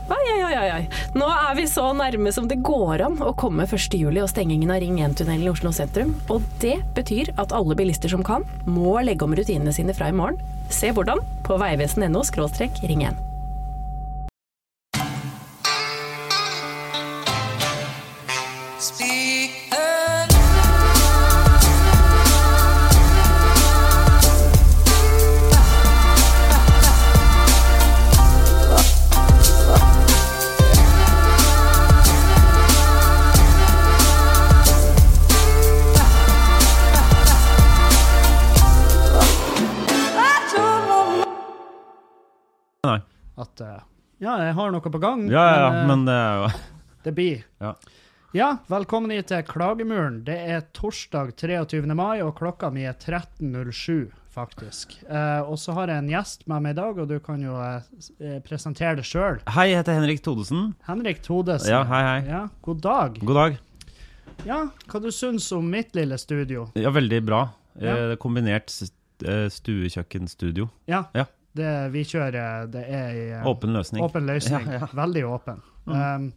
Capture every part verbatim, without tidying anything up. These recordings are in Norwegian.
Oi, oi, oi, oi. Nå er vi så nærme som det går an å komme første juli og stengingen av Ring en-tunnelen i Oslo sentrum. Og det betyr at alle bilister som kan, må legge om rutinene sine fra i morgen. Se hvordan på veivesen punktum no skråstrek ring en. At, uh, ja, jeg har noe på gang. Ja, ja, ja, men, uh, men det er jo... Det blir. Ja. Ja, velkommen hit til Klagemuren. Det er torsdag treogtyvende mai, og klokka mi er tretten null sju, faktisk. Uh, og så har jeg en gjest med meg i dag, og du kan jo uh, presentere det selv. Hei, jeg heter Henrik Thodesen. Henrik Thodesen. Ja, hei, hei. Ja, god dag. God dag. Ja, hva du synes om mitt lille studio? Ja, veldig bra. Ja. Eh, kombinert stuekjøkkenstudio. Ja, Ja. det vi kjører, det er i uh, Åpen løsning. åpen løsning. Ja, ja. Veldig åpen. Mm. Um,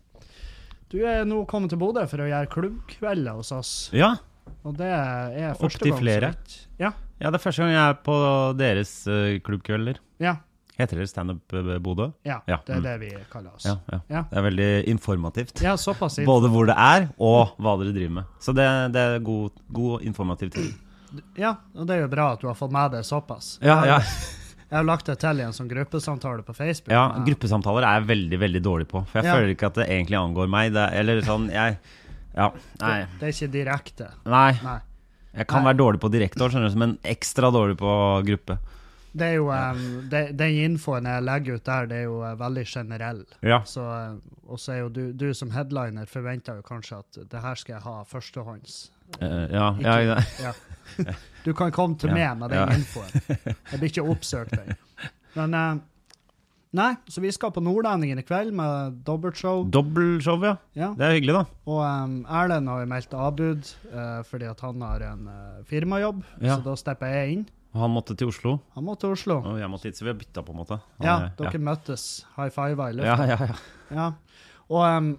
du er nå kommet til Bodø for å gjøre klubbkvelder hos oss. Ja, Og det er Opp første til gang. flere. så vidt. Ja, ja, det er første gang jeg er på deres uh, klubbkvelder. ja, Heter det stand-up uh, Bodø? ja, Ja, det er mm. det vi kaller oss. Ja, ja. Ja. Det er veldig informativt. Ja, såpass. inn. Både hvor det er, og hva dere driver med. Så det, det er god, god informativ tid. Ja, og det er jo bra at du har fått med det såpass. Ja, ja. Jeg har lagt det til i en sånn gruppesamtale på Facebook. Ja, med- gruppesamtaler er jeg veldig, veldig dårlig på. For jeg Ja. føler ikke at det egentlig angår meg. Det, eller sånn, jeg... Ja, nei. Det, det er ikke direkte. Nei, Nei. jeg kan Nei. være dårlig på direkte år, skjønner du, men ekstra dårlig på gruppe. Det er jo, um, det, den infoen jeg legger ut der, det er jo uh, veldig generell. Ja. Så, uh, og så er jo du, du som headliner forventer jo kanskje at det her skal jeg ha førstehånds. Eh, ja, Ikke- ja, ja. Ja. Du kan komme til Ja, meg med den ja. infoen. Jeg blir ikke oppsøkt deg. Men, uh, nei, så vi skal på Nordlendingen i kveld med dobbeltshow. Dobbeltshow, ja. Ja. Det er hyggelig da. Og um, Erlend har jo meldt avbud uh, fordi at han har en uh, firmajobb, Ja. så da stepper jeg inn. Og han måtte til Oslo, Han må til Oslo. og jeg måtte hit, så vi har byttet på en måte. Han Ja, er- dere møttes, high five i ja. lufta. Ja, ja, ja. Ja. Og, um,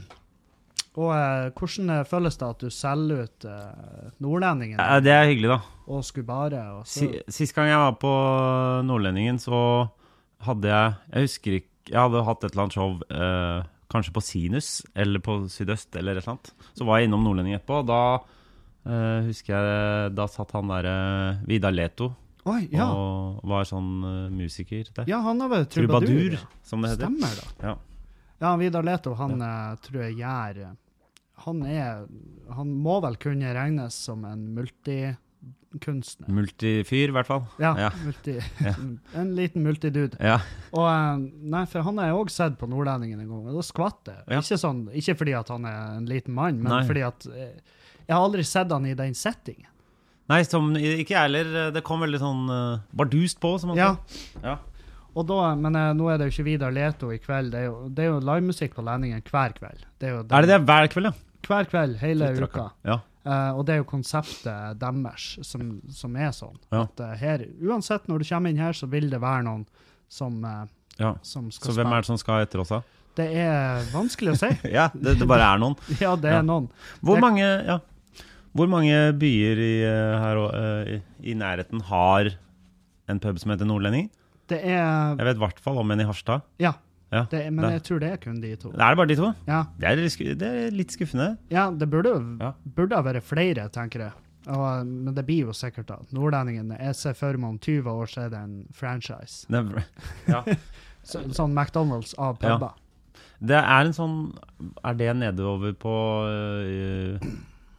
og uh, hvordan uh, føles det at du selger ut uh, Nordlendingen Ja, det er hyggelig da. og skulle bare, og så... Si, sist gang jeg var på Nordlendingen, så hadde jeg, jeg husker ikke, jeg hadde hatt et eller annet show, eh, kanskje på Sinus, eller på Sydøst, eller et eller annet. Så var jeg innom Nordlendingen etterpå, og da eh, husker jeg, da satt han der eh, Vidar Leto, Oi, ja. og var sånn eh, musiker der. Ja, han har vel trubadur. Trubadur, ja. som det heter. Stemmer da. Ja. Ja, Vidar Leto, han uh, tror jeg gjør... uh, Han er... Han må vel kunne regnes som en multikunstner. Multifyr, i hvert fall. Ja, Ja. multi... Ja. En liten multidude. Ja. Og uh, nei, for han har jeg også sett på Nordlendingen en gang, og da skvatt jeg. Ja. Ikke, sånn, ikke fordi at han er en liten mann, men Nei. fordi at uh, jeg har aldri sett han i den settingen. Nei, som, ikke jeg heller, det kom veldig sånn uh, bardust på, som man Ja. sier. Ja. Og da, men uh, nå er det jo ikke Vidar Leto i kveld, det er jo, det er jo livemusikk på Lendingen hver kveld. Det er, jo Er det det hver kveld, ja? Hver kveld, hele Fytti uka. rakkeren. Ja. Uh, og det er jo konseptet deres som, som er sånn. Ja. At uh, her, uansett når du kommer inn her, så vil det være noen som, uh, Ja. som skal Så hvem er det som skal etter oss da? Det er vanskelig å si. Ja, det, det bare er noen. Ja, det er Ja. noen. Hvor Det- mange, ja, hvor mange byer i, eh, her, og, eh, i, i nærheten har en pub som heter Nordlending? Det er, Jeg vet i hvert fall om en i Harstad. ja, Ja, det er, men det. jeg tror det er kun de to. Er det bare de to? Ja, Det er, litt sku- det er litt skuffende. ja det burde, Ja. burde ha vært flere, tenker jeg. Og, men det blir jo sikkert da. Nordlendingen, jeg ser for meg om tyve år så er det en franchise. Det, ja. Så, sånn McDonalds av Ja. pubber. det er en sånn, er det nedover på uh,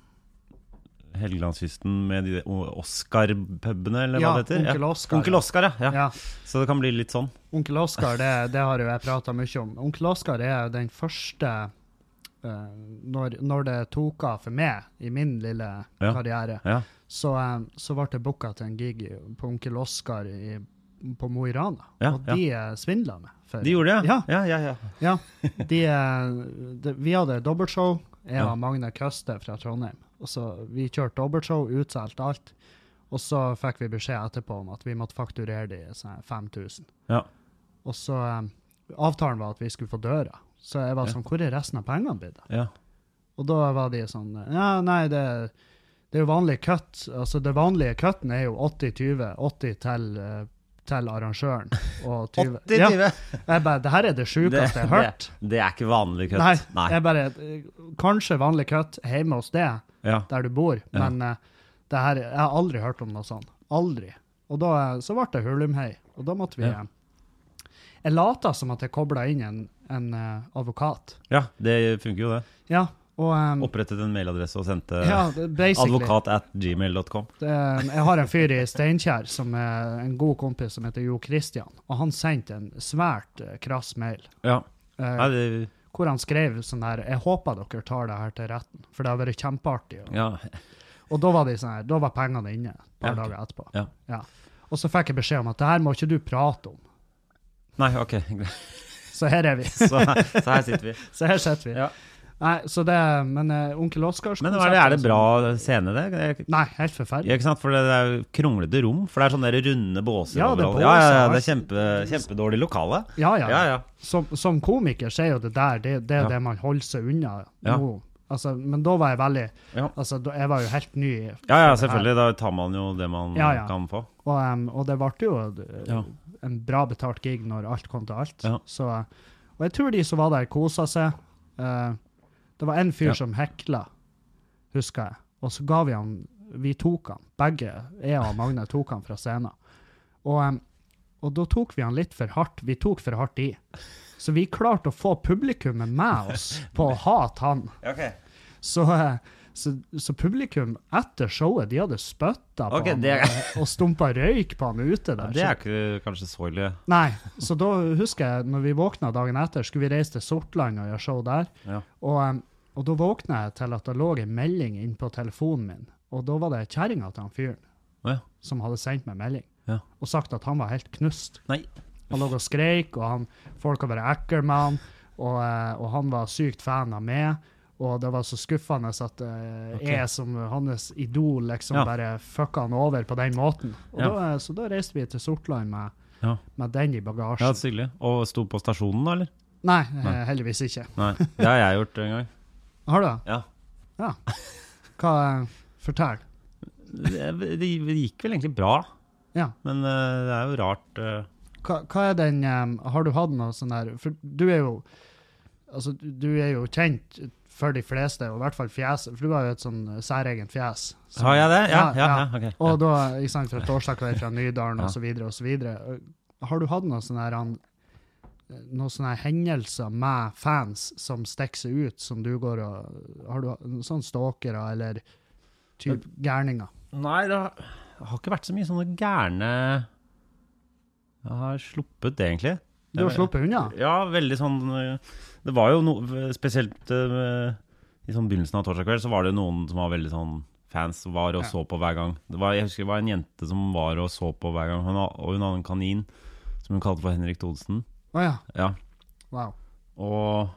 Helgelandskysten med de Oscar-pubene, eller Ja, hva det heter? Onkel Oscar. Onkel Oscar, ja. ja. Ja, Så det kan bli litt sånn. Onkel Oscar, det, det har jo jeg pratet mye om. Onkel Oscar er den første, eh, når, når det tok av for meg i min lille Ja. karriere, Ja. så, eh, så ble det booket til en gig i- på Onkel Oscar i, på Mo i Rana. Ja, og de ja. svindlet meg. For, De gjorde det, Ja. ja. Ja, ja, ja. Ja, de, eh, de, vi hadde dobbeltshow, jeg Ja. og Magne Køste fra Trondheim. Og så vi kjørte dobbeltshow, utsolgt alt. Og så fikk vi beskjed etterpå om at vi måtte fakturere de sånn fem tusen. Ja. Og så, eh, avtalen var at vi skulle få døra. Så jeg var Ja. sånn, hvor er resten av pengene blitt? Ja. Og da var de sånn, ja, nei, det, det er jo vanlig cut. Altså, det vanlige cutten er jo åtti tjue, åtti til, eh, til arrangøren. Og tjue. åtti Ja, tjue? jeg bare, det her er det sjukeste jeg har hørt. Det, det er ikke vanlig kutt. Nei, jeg bare, eh, kanskje vanlig cut hjemme hos deg, Ja. der du bor, Ja. men eh, det her, jeg har aldri hørt om noe sånt. Aldri. Og da, eh, så ble det hulumhei, og da måtte vi... Ja. eh, Jeg lata som at jeg koblet inn en, en eh, advokat. ja, det funker jo det. Ja, og... eh, Opprettet en mailadresse og sendte ja, det- basically. advokat at gmail dot com. Det, jeg har en fyr i Steinkjer som er en god kompis som heter Jo Kristian, og han sendte en svært eh, krass mail, Ja. eh, Nei, det, hvor han skrev sånn her, jeg håper dere tar det her til retten, for det har vært kjempeartig. Og, ja. og da var de sånn her, da var pengene inne et par Ja, ok. dager etterpå. Ja. Ja. Og så fikk jeg beskjed om at det her må ikke du prate om. Nei, ok. Så her er vi. Så, så her sitter vi. Så her sitter vi. Ja. Nei, så det, men uh, Onkel Oskars Men er det, er det bra scene, det? Jeg, Nei, helt forferdelig. Ja, ikke sant? For det er jo kronglete rom, for det er sånne der runde båser Ja, det er overalt. båser, Ja, ja, ja, alt. det er kjempe, kjempedårlig lokale. Ja, ja. Ja, ja. Som, som komiker så er jo det der, det, det er Ja. det man holder seg unna Ja. nå. Altså, men da var jeg veldig, Ja. altså, da, jeg var jo helt ny. i- Ja, ja, for det her. selvfølgelig. Da tar man jo det man Ja, ja. kan få. Og, um, og det ble jo uh, Ja. en bra betalt gig når alt kom til alt. Ja. Så, uh, og jeg tror de som var der kosa seg. Uh, det var en fyr Ja. som hekla, husker jeg. Og så ga vi han, vi tok han, begge, jeg og Magne tok han fra scenen. Og, um, og da tok vi han litt for hardt, vi tok for hardt i. Så vi klarte å få publikummet med oss på å hate han. Så, uh, så, så publikum etter showet, de hadde spyttet på Ok, han det er- og, og stumpet røyk på han ute der. Det er Så- ikke kanskje så ille. Nei, så da husker jeg, når vi våkna dagen etter, skulle vi reise til Sortland og gjøre show der. Ja. Og, um, og da våkna jeg til at det lå en melding inn på telefonen min. Og da var det kjerringa til han fyren Å ja. som hadde sendt meg melding. Ja. Og sagt at han var helt knust. Nei. Han lå og skreik, og han, folk hadde vært ekkel med han. Og, eh, og han var sykt fan av meg. Og det var så skuffende at eh, Ok. jeg som hans idol liksom Ja. bare fucka han over på den måten. Og Ja. da, så da reiste vi til Sortland med, Ja. med den i Ja, bagasjen. så hyggelig. Og sto på stasjonen da, eller? Nei, Nei. eh, heldigvis ikke. Nei, det har jeg gjort en gang. Har du det? Ja. Ja. Hva, eh, fortell. Det, det, det gikk vel egentlig bra, Ja. men eh, det er jo rart. eh. Hva, hva er den, eh, har du hatt noe sånn der, for du er jo, altså du er jo kjent for de fleste, og i hvert fall fjeset, for du har jo et sånn eh, særegent fjes. Som- Har jeg det? Ja, ja, Ja, ja. ja. ok. Og da, ikke sant, fra Torsdagskveld fra Nydalen Ja. og så videre og så videre. Har du hatt noen sånne her, an- noen sånne her hendelser med fans som stikker seg ut, som du går og, har du sånn stalkere eller typ gærninger? Nei, det har, det har ikke vært så mye sånne gærne. Jeg har sluppet det, egentlig. Du har sluppet unna? Ja, veldig sånn eh, Det var jo noe spesielt eh, i sånn begynnelsen av Torsdag kveld, så var det noen som var veldig sånn fans som var og Ja. så på hver gang. Det var, jeg husker det var en jente som var og så på hver gang, hun, ha- og hun hadde en kanin som hun kalte for Henrik Thodesen. Å ja, Ja, wow. og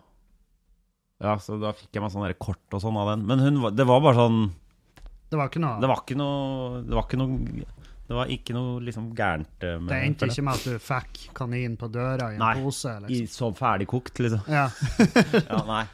ja, så da fikk jeg meg sånn der kort og sånn av den. Men hun, var- det var bare sånn Det var ikke noe, Det var ikke noe Det var ikke noe Det var ikke noe liksom gærent eh, med det endte for det. ikke med at du fikk kanin på døra i en Nei, pose, I liksom. så ferdigkokt, liksom. Ja. Ja, nei.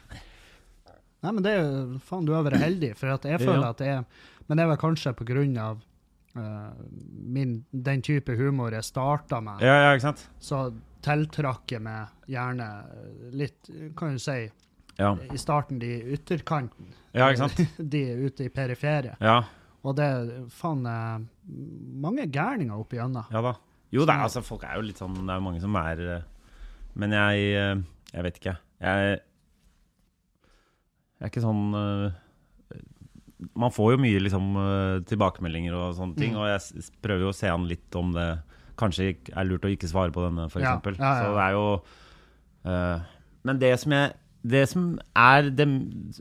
Nei, men det er jo, faen, du har vært heldig, for at jeg føler Ja. at det er, men det er vel kanskje på grunn av eh, min, den type humor jeg startet med, Ja, ja, ikke sant? så tiltrakk jeg meg gjerne litt, kan du si, Ja, i starten de ytterkanten, ja ikke sant? de ute i periferie. Ja, Og det er faen eh, mange gærninger oppi gjennom. ja da. Jo, det er, altså, folk er jo litt sånn Det er jo mange som er eh, Men jeg eh, Jeg vet ikke. Jeg Jeg er ikke sånn eh, Man får jo mye liksom eh, tilbakemeldinger og sånne ting, Mm. og jeg s- prøver jo å se an litt om det kanskje ikke er lurt å ikke svare på denne, for Ja, eksempel. ja, ja. Så det er jo eh, Men det som jeg Det som er det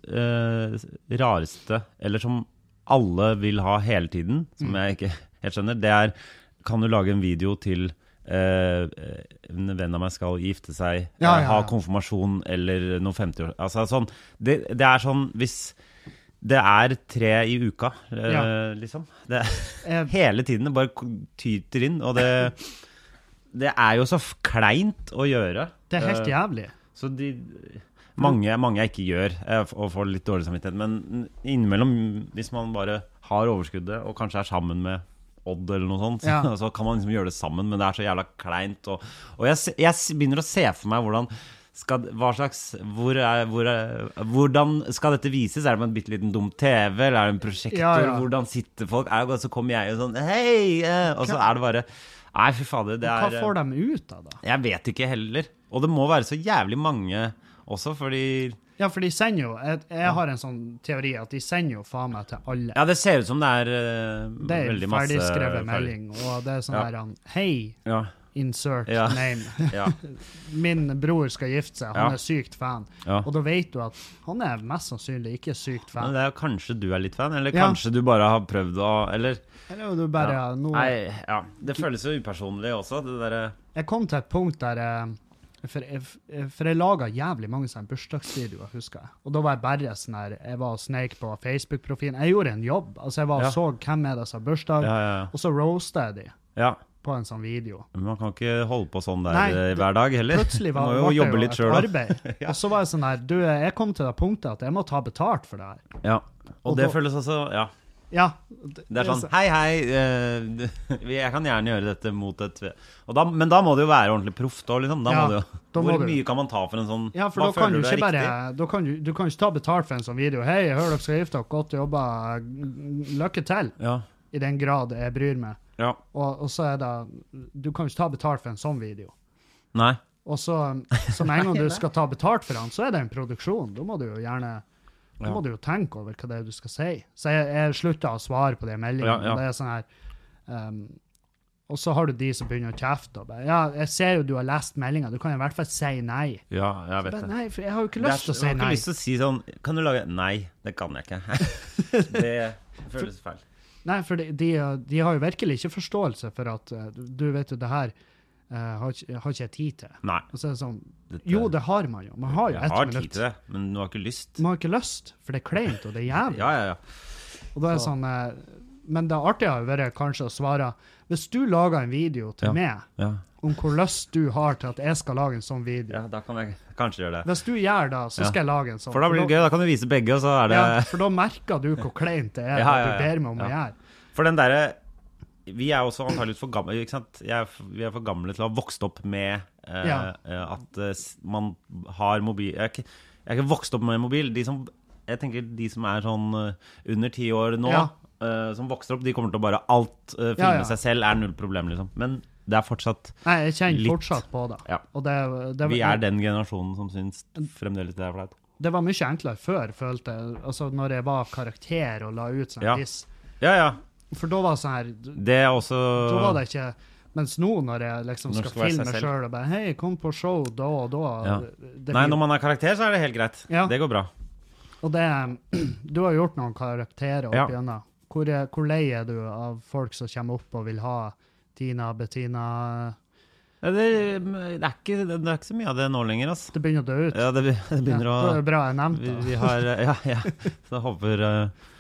eh, rareste, eller som alle vil ha hele tiden, som Mm. jeg ikke helt skjønner, det er Kan du lage en video til eh, en venn av meg skal gifte seg, Ja, eh, ja, ha ja. konfirmasjon eller noe femti år Altså sånn det, det er sånn Hvis det er tre i uka, eh, Ja. liksom det, Jeg, Hele tiden det bare tyter inn, og det det er jo så kleint å gjøre. Det er helt jævlig. Så de, mange, mange jeg ikke gjør, og får litt dårlig samvittighet, men innimellom, hvis man bare har overskuddet, og kanskje er sammen med Odd eller noe sånt, ja. så kan man liksom gjøre det sammen, men det er så jævla kleint. Og, og jeg, jeg begynner å se for meg hvordan skal, hva slags, hvor er, hvor er, hvordan skal dette vises? Er det med en bitteliten dum T V, eller er det en prosjektor? Ja, ja. Hvordan sitter folk? Er det, så kommer jeg og sånn, hei! Og så er det bare, nei, fy fader, det er... Hva får de ut av det? Jeg vet ikke heller. Og det må være så jævlig mange også, fordi... Ja, for de sender jo, jeg, jeg har en sånn teori at de sender jo faen meg til alle. Ja, det ser ut som det er uh, det er veldig masse... Det er ferdigskrevet melding, og det er sånn ja. Der, hei, ja. Insert ja. Name. Ja. Min bror skal gifte seg, han ja. Er sykt fan. Ja. Og da vet du at han er mest sannsynlig ikke sykt fan. Men det er kanskje du er litt fan, eller ja. Kanskje du bare har prøvd å, eller... Eller du bare... Ja. Noe... Nei, ja, det føles jo upersonlig også, det der... Jeg kom til et punkt der... For jeg, for jeg laget jævlig mange sånne bursdagsvideoer, husker jeg. Og da var jeg bare sånn her, jeg var sneik på Facebook-profilen. Jeg gjorde en jobb. Altså jeg var ja. Så hvem er det som har bursdag, ja, ja, ja. Og så roastet jeg de ja. På en sånn video. Men man kan ikke holde på sånn der Nei, det, hver dag heller. Plutselig var, man må jo jobbe litt selv, et arbeid. ja. Og så var jeg sånn her, du, jeg kom til det punktet at jeg må ta betalt for det her. Ja, og, og det da, føles også, ja. Ja. Det, det er sånn, hei, hei, uh, jeg kan gjerne gjøre dette mot et... Og da, men da må det jo være ordentlig proft da, liksom. Da ja, må det jo, da hvor mye kan man ta for en sånn... Ja, for da kan du ikke bare... Da kan du, du kan ikke ta betalt for en sånn video. Hei, jeg hører dere skal gifte dere, godt jobba, lykke til. Ja. I den grad jeg bryr meg. Ja. Og, og så er det... Du kan ikke ta betalt for en sånn video. Nei. Og så, så med en gang du skal ta betalt for den, så er det en produksjon. Da må du jo gjerne... Da må du jo tenke over hva det er du skal si. Så jeg, jeg sluttet å svare på de meldingene. Ja, ja. Det er sånn her... Um, og så har du de som begynner å kjefte. Og bare, ja, jeg ser jo du har lest meldingen. Du kan i hvert fall si nei. Ja, jeg vet bare, det. Nei, for jeg har jo ikke lyst til å si nei. Jeg har ikke lyst til å si sånn, kan du lage... Nei, det kan jeg ikke. Det føles feil. Nei, for de, de, de har jo virkelig ikke forståelse for at, du vet jo det her, Uh, har, ikke, har ikke jeg tid til. Nei. Og så er det sånn, Dette, jo, det har man jo. Man har jo ett minutt. Jeg har tid til det, men du har ikke lyst. Man har ikke lyst, for det er kleint, og det er jævlig. ja, ja, ja. Og da er det sånn, uh, men det artige har jo vært kanskje å svare, hvis du lager en video til ja. Meg, ja. Om hvor lyst du har til at jeg skal lage en sånn video. Ja, da kan jeg kanskje gjøre det. Hvis du gjør det, så skal ja. Jeg lage en sånn. For da blir det gøy, da kan du vise begge, og så er det... Ja, for da merker du hvor kleint det er, ja, ja, ja. At du ber meg om ja. Å gjøre. For den der... Vi er også antageligvis for gamle, ikke sant? Jeg er, vi er for gamle til å ha vokst opp med eh, ja. At eh, man har mobil. Jeg er, ikke, jeg er ikke vokst opp med mobil. De som, jeg tenker de som er sånn uh, under ti år nå, ja. uh, som vokser opp, de kommer til å bare alt uh, filme ja, ja. Seg selv, er null problem, liksom. Men det er fortsatt Nei, jeg kjenner litt, fortsatt på det. Ja. Og det, det vi er den generasjonen som synes fremdeles det er flaut. Det var mye enklere før, følte jeg. Altså, når jeg var karakter og la ut sånn ja. Diss. Ja, ja. For da var det sånn her... Det er også... Da var det ikke... Mens nå når jeg liksom skal, skal filme selv og bare, hei, kom på show da og da. Ja. Det, Nei, når man har karakter så er det helt greit. Ja. Det går bra. Og det... Du har gjort noen karakterer opp ja. Igjennom. Hvor, hvor lei er du av folk som kommer opp og vil ha Tina, Bettina... Ja, det, det, er ikke, det er ikke så mye av det nå lenger, altså. Det begynner å dø ut. Ja, det, det begynner ja, å... Det er bra jeg nevnte. Vi, vi har... Ja, ja. Så jeg håper... Uh,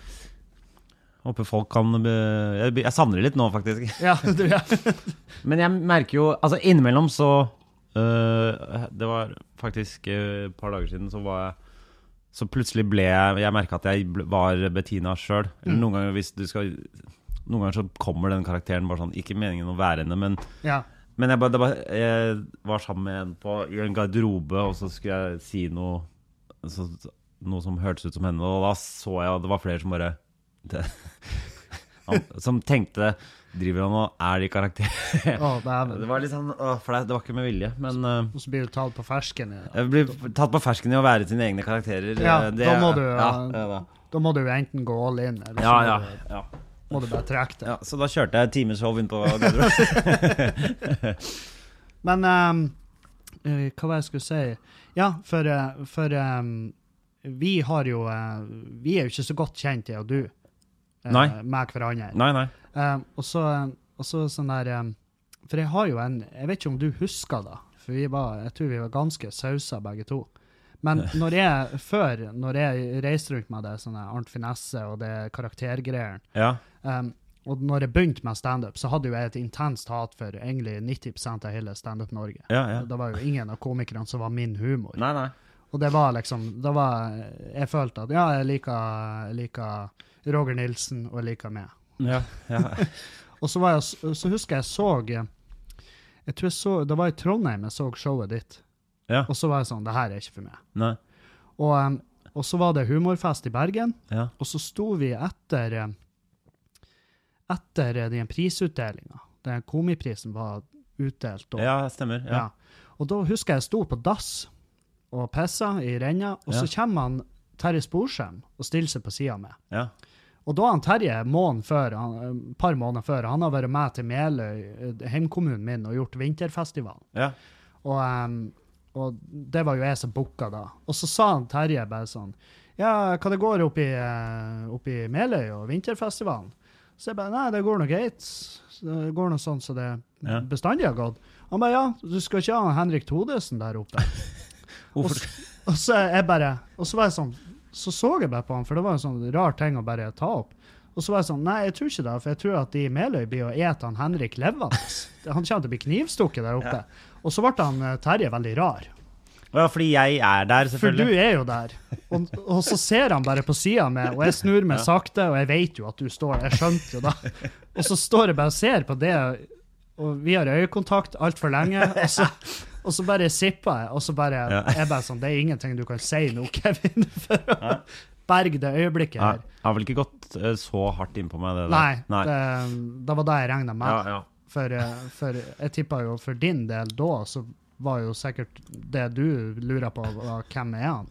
Håper folk kan... Jeg, jeg savner det litt nå, faktisk. Ja, du, ja. Men jeg merker jo... Altså, innimellom så... Uh, det var faktisk uh, et par dager siden så var jeg... Så plutselig ble jeg... Jeg merket at jeg ble, var Bettina selv. Mm. Noen ganger hvis du skal... Noen ganger så kommer den karakteren bare sånn... Ikke meningen å være henne, men... Ja. Men jeg, bare, bare, jeg var sammen med en på, i en garderobe, og så skulle jeg si noe... Så, noe som hørtes ut som henne, og da så jeg... Og det var flere som bare... Det, han, som tenkte driver han og er i karakter. oh, det, er, det var litt sånn å, for det, det var ikke med vilje, men uh, og så blir du tatt på fersken i, jeg blir tatt på fersken i å være sine egne karakterer. Ja, det, da må du ja, ja, da. da må du enten gå all in eller ja, så ja, må, du, ja. må du bare trekke det. Ja, så da kjørte jeg timeshow inn på garderoben. Men um, hva var jeg skulle si? Ja, for, for um, vi har jo uh, vi er jo ikke så godt kjent, jeg og du. Nei. Med hverandre. Nei, nei. Um, og, så, og så sånn der um, for jeg har jo en, jeg vet ikke om du husker da, for vi var, jeg tror vi var ganske sausa begge to. Men når jeg, før, når jeg reiste rundt med det, sånne Arnt Finesse og det karaktergreier, ja. um, og når jeg begynte med stand-up, så hadde jo jeg et intenst hat for egentlig nitti prosent av hele stand-up Norge. Ja, ja. Det var jo ingen av komikerne som var min humor. Nei, nei. Og det var liksom, det var, jeg følte at, ja, jeg liker, jeg liker Roger Nilsen, og jeg liker meg. Ja, ja. Og så, var jeg, så husker jeg så, jeg tror jeg så, det var i Trondheim jeg så showet ditt. Ja. Og så var jeg sånn, det her er ikke for meg. Nei. Og, um, og så var det humorfest i Bergen, Ja. og så sto vi etter, um, etter den prisutdelingen. Den komiprisen var utdelt. Og, Ja, stemmer. Ja. ja. Og da husker jeg stod på dass og pissa i renna, og Ja. så kommer han Terje Sporsem og stiller seg på siden med. Ja. Og da han Terje, måneden før, han, et par måneder før, han har vært med til Meløy, heimkommunen min, og gjort vinterfestival. Ja. Og, um, og det var jo jeg som booka da. Og så sa han Terje bare sånn, ja, hva det går opp i, uh, opp i Meløy og vinterfestivalen? Så jeg bare, nei, det går noe greit. Det går noe sånn så det Ja. bestandig har gått. Han bare, ja, du skal ikke ha Henrik Thodesen der oppe. og, Hvorfor? s- og så jeg bare, og så var jeg sånn, så så jeg bare på han, for det var en sånn rar ting å bare ta opp. Og så var jeg sånn, nei, jeg tror ikke det, for jeg tror at de i Meløy blir å ete han Henrik levende. Han kommer til å bli knivstukket der oppe. Ja. Og så ble han eh, Terje veldig rar. Ja, fordi jeg er der, For du selvfølgelig. er jo der. Og, og så ser han bare på siden med, og jeg snur meg sakte, og jeg vet jo at du står, jeg skjønte jo da. Og så står jeg bare og ser på det, og vi har øyekontakt alt for lenge, og så, og så bare sipper jeg, og så bare, Ja. jeg bare sånn, det er ingenting du kan si nå, Kevin, for å berge det øyeblikket Ja, her. jeg har vel ikke gått eh, så hardt inn på meg, det der. Nei, Nei. Det, det var det jeg regnet med. Ja, ja. For, eh, for jeg tipper jo for din del da, så var jo sikkert det du lurer på, var, hvem er han?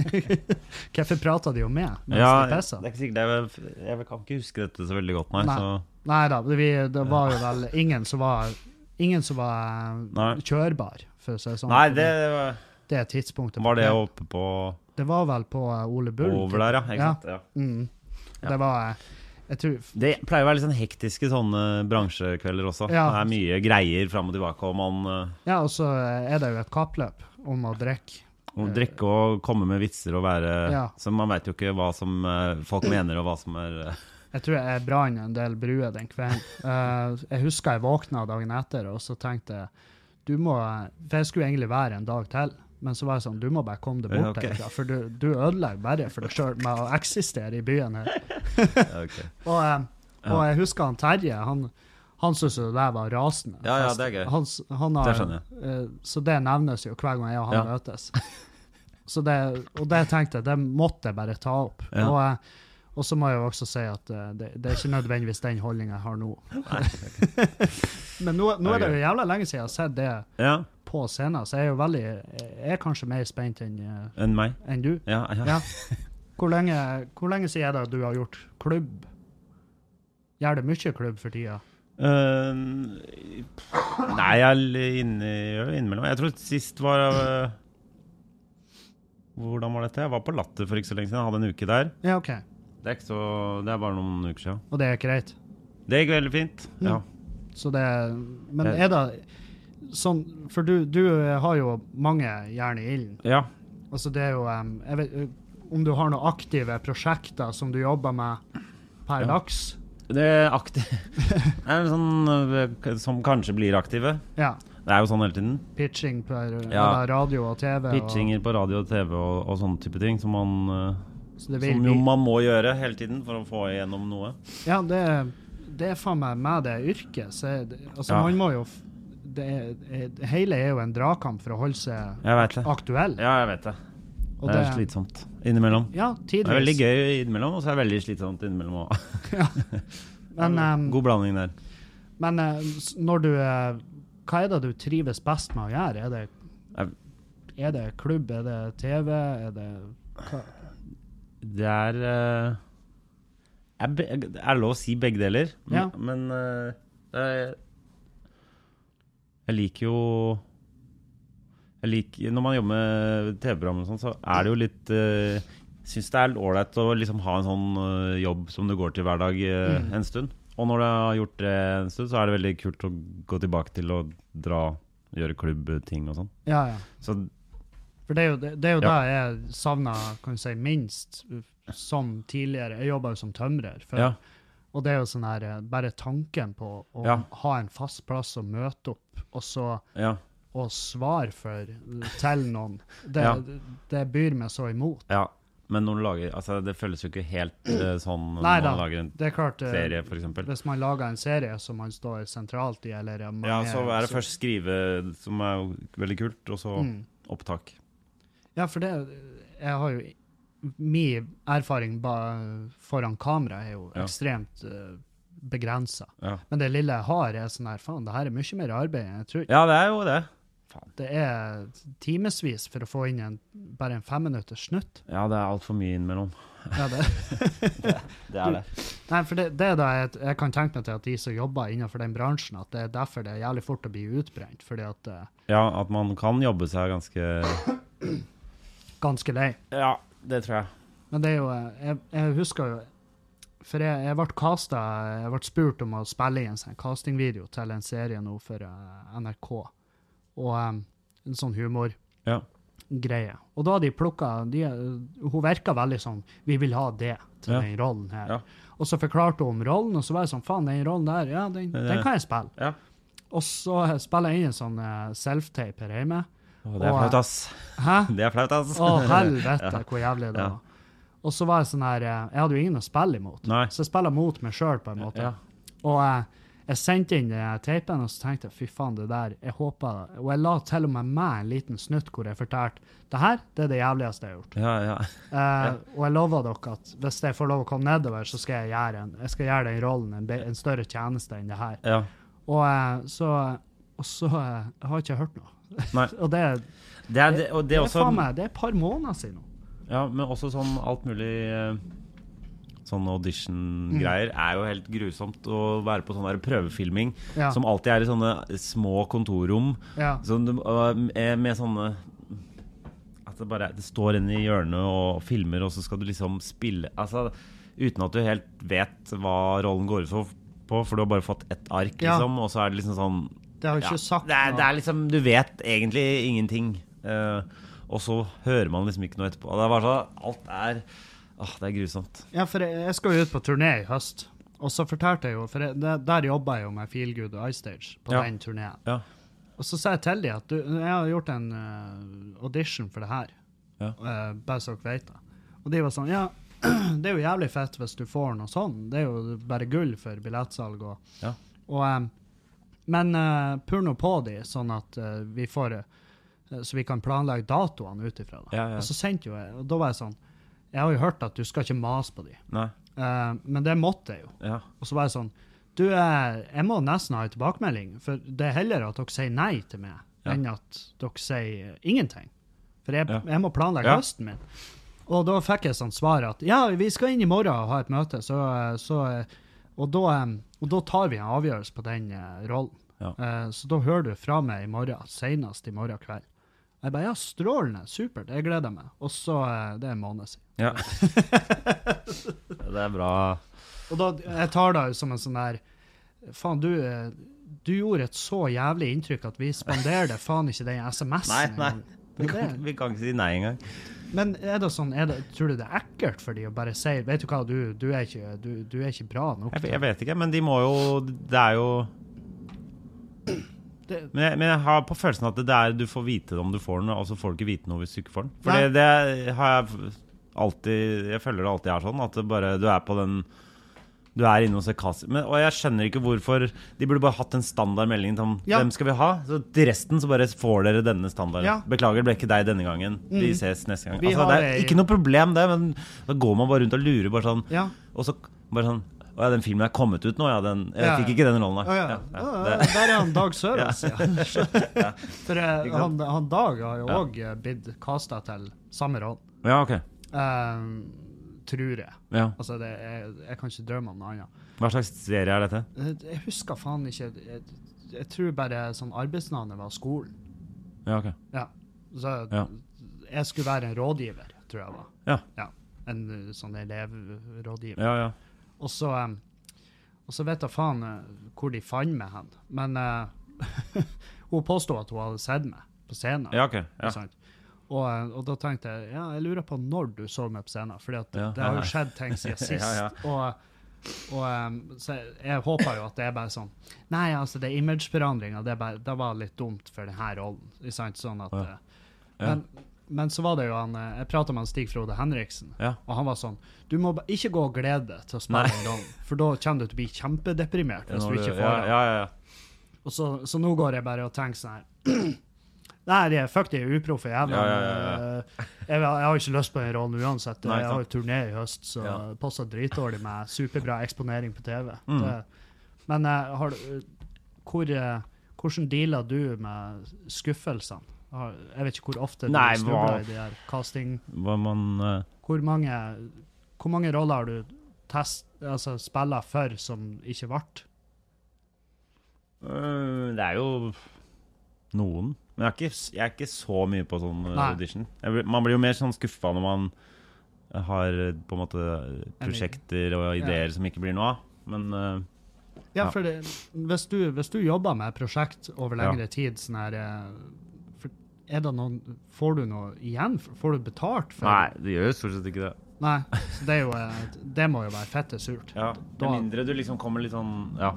Hvorfor prater de jo med mens Ja, de det pisser? er ikke sikkert, jeg, jeg kan ikke huske dette så veldig godt, nei. Nei. Så, Nei da, vi, det var jo vel ingen som var, ingen som var eh, Nei. kjørbar, for å si det sånn. nei, på det var, det tidspunktet. var det oppe på Det var vel på eh, Ole Bull. over der, ja. Ikke Ja. sant? Ja. Mm. Ja. Det var, eh, jeg tror, Det pleier å være litt sånn hektiske sånne bransjekvelder også. Ja. Det er mye greier frem og tilbake, og man eh, ja, og så er det jo et kappløp om å drikke. må drikke og komme med vitser og være Ja. Så man vet jo ikke hva som eh, folk mener, og hva som er eh, Jeg tror jeg brann en del bruer den kvelden. Eh, jeg husker jeg våkna dagen etter, og så tenkte jeg, du må, for jeg skulle egentlig være en dag til, men så var jeg sånn, du må bare komme deg bort Ja, ok. herfra, for du, du ødelegger bare for deg selv med å eksistere i byen her. ja, ok. Og, eh, og Ja. jeg husker han Terje, han, han synes jo det der var rasende. Ja, ja, Fast det er gøy. Han, s- han har, Det skjønner eh, så det nevnes jo hver gang jeg og han Ja. møtes. Så det, og det tenkte jeg, det måtte jeg bare ta opp. Ja. Og, eh, og så må jeg jo også si at eh, det, det er ikke nødvendigvis den holdningen jeg har nå. Men nå, nå er det jo jævla lenge siden jeg har sett det Ja, på scenen, så jeg er jo veldig, jeg er kanskje mer spent enn eh, enn meg. enn du. Ja, ja. Ja. Hvor lenge, hvor lenge siden er det at du har gjort klubb? Gjør det mye klubb for tida? Eh, nei, jeg er inne, gjør det innimellom. Jeg tror sist var eh, hvordan var dette? Jeg var på Latter for ikke så lenge siden. Jeg hadde en uke der. Ja, ok. Det er, ikke så, det er bare noen uker siden. Og det er greit. Det gikk veldig fint. Ja. Så det, men Jeg- er det sånn, for du, du har jo mange jern i ilden. ja. Altså det er jo, em, jeg vet, om du har noen aktive prosjekter som du jobber med per Ja. dags? Det er aktiv. Det er sånn eh, som kanskje blir aktive. Ja, Det er jo sånn hele tiden. pitching på Ja. eller radio og T V. Pitchinger på radio og T V og, og sånne type ting som man, eh, Og, så det vil som jo bli, man må gjøre hele tiden for å få igjennom noe. ja, det, det er faen meg med det yrket. Så er det, altså Ja. man må jo, f- det er, hele er jo en dragkamp for å holde seg Jeg vet det. aktuell. Ja, jeg vet det. Og Det er slitsomt innimellom. Ja, Det er veldig tidvis. gøy innimellom, og så er det veldig slitsomt innimellom også. Men, em, God blanding der. men eh, s- når du, eh, hva er det du trives best med å gjøre? Er det, Jeg- er det klubb, er det T V, er det, hva? Det er eh, er, be, er det lov å si begge deler? Ja. Men eh, det er, jeg liker jo jeg liker, Når man jobber med T V-program og sånn, så er det jo litt uh, syns det er ålreit å liksom ha en sånn eh, jobb som du går til hver dag eh, Mm. en stund. Og når du har gjort det en stund, så er det veldig kult å gå tilbake til å dra gjøre klubbting og sånn. Ja, ja. Så For det er jo det, det, er jo Ja. det jeg savner, kan du si, minst uh, som tidligere. Jeg jobber jo som tømrer. For ja. Og det er jo sånn her, eh, bare tanken på å Ja. ha en fast plass å møte opp, og så Ja, og svar for til noen, det, Ja. det, det byr meg så imot. ja. Men når du lager, altså det føles jo ikke helt eh, sånn når Nei da, man lager en det er klart, eh, serie, for eksempel. hvis man lager en serie som man står sentralt i, eller man Ja, så er det så- først skrive, som er jo veldig kult, og så Mm. opptak. Ja, for det, jeg har jo, min erfaring ba, foran kamera er jo Ja. ekstremt uh, begrenset. Ja. Men det lille jeg har er sånn her, faen, det her er mye mer arbeid enn jeg tror. ja, det er jo det. Det er timesvis for å få inn en, bare en femminutters snutt. Ja, det er alt for mye innimellom. Ja, det. Det er det. Nei, for det, det er da jeg, jeg kan tenke meg til at de som jobber innenfor den bransjen, at det er derfor det er jævlig fort å bli utbrent, fordi at det er Ja, at man kan jobbe seg ganske... ganske lei. Ja, det tror jeg. Men det er jo, jeg, jeg husker jo, for jeg, jeg ble castet, jeg ble spurt om å spille i en sånn castingvideo til en serie nå for uh, N R K, og um, en sånn humorgreie. Ja. Og da hadde de plukket, de, hun virket veldig sånn, vi vil ha det til Ja. den rollen her. Ja. Og så forklarte hun om rollen, og så var jeg sånn, faen, den rollen der, ja, den, Det- den kan jeg spille. Ja. Og så spiller jeg inn en sånn uh, self-tape her hjemme. Å, det er Og, flaut, ass. Hæ? Det er flaut, ass. Å, helvete, Ja. hvor jævlig det Ja. var. Og så var jeg sånn her, eh, jeg hadde jo ingen å spille imot. Nei. Så jeg spiller mot meg selv på en måte. Ja. Og eh, jeg sendte inn eh, teipen, og så tenkte jeg, fy faen, det der, jeg håper, og jeg la til og med meg en liten snutt hvor jeg fortalte, det her, det er det jævligste jeg har gjort. Ja, ja. Eh, Og jeg lover dere at hvis jeg får lov å komme nedover, så skal jeg gjøre, en, jeg skal gjøre den rollen en, be- en større tjeneste enn det her. Ja. Og eh, så, og så eh, jeg har ikke hørt noe. Nei. Og det, Det er, det, og det det er er også... faen meg, det er et par måneder siden nå. Ja, men også sånn alt mulig eh, sånn audition-greier er jo helt grusomt å være på sånn der prøvefilming Ja. som alltid er i sånne små kontorrom Ja. sånn, og, eh, med sånne at det bare det står inne i hjørnet og filmer, og så skal du liksom spille altså, uten at du helt vet hva rollen går ut på, for du har bare fått ett ark, Ja. liksom, og så er det liksom sånn Det har jo ja, ikke sagt det er, noe. det er liksom, du vet egentlig ingenting, eh, og så hører man liksom ikke noe etterpå. Det er bare sånn, alt er åh, det er grusomt. Ja, for jeg, jeg skal jo ut på turné i høst, og så fortalte jeg jo, for jeg, der, der jobber jeg jo med Feel Good og iStage på Ja. den turneen. Ja. Og så sa jeg til dem at du, jeg har gjort en uh, audition for det her, Ja. uh, bare så dere vet det. Og de var sånn, ja, det er jo jævlig fett hvis du får noe sånn, det er jo bare gull for billettsalg. Og, Ja. og, um, men uh, pur nå på de, sånn at uh, vi får, uh, så vi kan planlegge datoene utifra da. Ja, ja. Og så sendte jo jeg, og da var jeg sånn, jeg har jo hørt at du skal ikke mase på de. Nei. Eh, men det måtte jeg jo. Ja. Og så var jeg sånn, du, eh, jeg må nesten ha en tilbakemelding, for det er heller at dere sier nei til meg, Ja. enn at dere sier ingenting. For jeg, Ja. jeg må planlegge Ja. høsten min. Og da fikk jeg sånn svar at, ja, vi skal inn i morgen og ha et møte, så, eh, så, eh, og, da, eh, og da tar vi en avgjørelse på den eh, rollen. Ja. Eh, så da hører du fra meg i morgen, senest i morgen kveld. Jeg bare, ja, strålende, supert, jeg gleder meg. Og så, eh, det er en måned siden. Ja. Det er bra. Og da, jeg tar det som en sånn der, faen, du, eh, du gjorde et så jævlig inntrykk at vi spanderer det faen ikke den sms'en. Nei, nei. engang. Vi Det er kan, det. vi kan ikke si nei engang. Men er det sånn, er det, tror du det er ekkelt for de å bare si, vet du hva, du, du, er, ikke, du, du er ikke bra nok? Jeg, jeg vet ikke, men de må jo Det er jo Det, Men jeg, men jeg har på følelsen at det er du får vite det om du får den, og så får du ikke vite noe hvis du ikke får den. For Nei. det, det har jeg alltid Jeg føler det alltid er sånn, at det bare, du er på den Du er inne hos et kasse. Men, og jeg skjønner ikke hvorfor de burde bare hatt en standardmelding om Ja. hvem skal vi ha. Så til resten så bare får dere denne standarden. Ja. Beklager, det ble ikke deg denne gangen. Vi Mm. ses neste gang. Vi Altså, har det er det i- ikke noe problem, det, men da går man bare rundt og lurer. Bare sånn, ja. og så bare sånn Å ja, den filmen er kommet ut nå, ja. Den, jeg Ja, fikk ja. ikke den rollen, da. Å ja, Ja, ja, ja, ja, det- der er han Dag Sørås, ja. Ja. For eh, Ikke sant? han, han Dag har jo Ja. også blitt kastet til samme roll, Ja, ok. eh, tror jeg. Ja. Altså, det, jeg, jeg kan ikke drømme om noe annet. Hva slags serie er dette? Jeg, jeg husker faen ikke, jeg, jeg tror bare sånn arbeidsnavnet var skolen. Ja, ok. Ja. Så Ja. jeg skulle være en rådgiver, tror jeg var. Ja. En uh, sånn elevrådgiver. Ja, ja. Og så, um, og så vet jeg faen uh, hvor de fant meg hen. Men uh, hun påstod at hun hadde sett meg på scenen. Ja, ok. ikke Ja. sant? Og, uh, og da tenkte jeg, ja, jeg lurer på når du så meg på scenen, fordi at Ja, det har ja, jo ja. skjedd ting siden sist. Ja, ja. Og, Og um, så jeg, jeg håper jo at det er bare sånn, nei, altså det imageforandringen, det, bare, det var litt dumt for denne rollen, ikke sant, sånn at, Ja. uh, Ja. men, men så var det jo han, uh, jeg pratet med han Stig Frode Henriksen, Ja. og han var sånn, du må ba- ikke gå og glede deg til å spille Nei. den rollen, for da kommer du til å bli kjempedeprimert hvis du ikke får ja, det. ja, ja, ja. Og så, så nå går jeg bare og tenker sånn her, nei, de er, fuck, de er uproffe jævla. Ja, ja, ja, ja. Jeg, jeg har ikke lyst på en rolle uansett. Nei, jeg har sant. jo turné i høst, så Ja. det passer dritdårlig med superbra eksponering på T V. Mm. Det, men eh, har, du- hvor, eh, hvordan dealer du med skuffelsene? Har- Jeg vet ikke hvor ofte du Nei, snubler hva- i de her casting. Hva man eh, Hvor mange, hvor mange roller har du test, altså spiller for som ikke ble? øh, Det er jo noen. Men jeg er ikke, jeg er ikke så mye på sånn eh, Nei. audition. Jeg, blir- man blir jo mer sånn skuffa når man har eh, på en måte prosjekter og ideer som ikke blir noe av. Men eh, Ja, Ja. for det, hvis, du, hvis du jobber med et prosjekt over Ja. lengre tid, sånn her, eh, for er det noen, får du noe igjen? Får du betalt for nei, det gjør jo stort sett ikke det. Nei, så det, er jo, eh, det må jo være fette surt. Ja, Da- Med mindre du liksom kommer litt sånn Ja.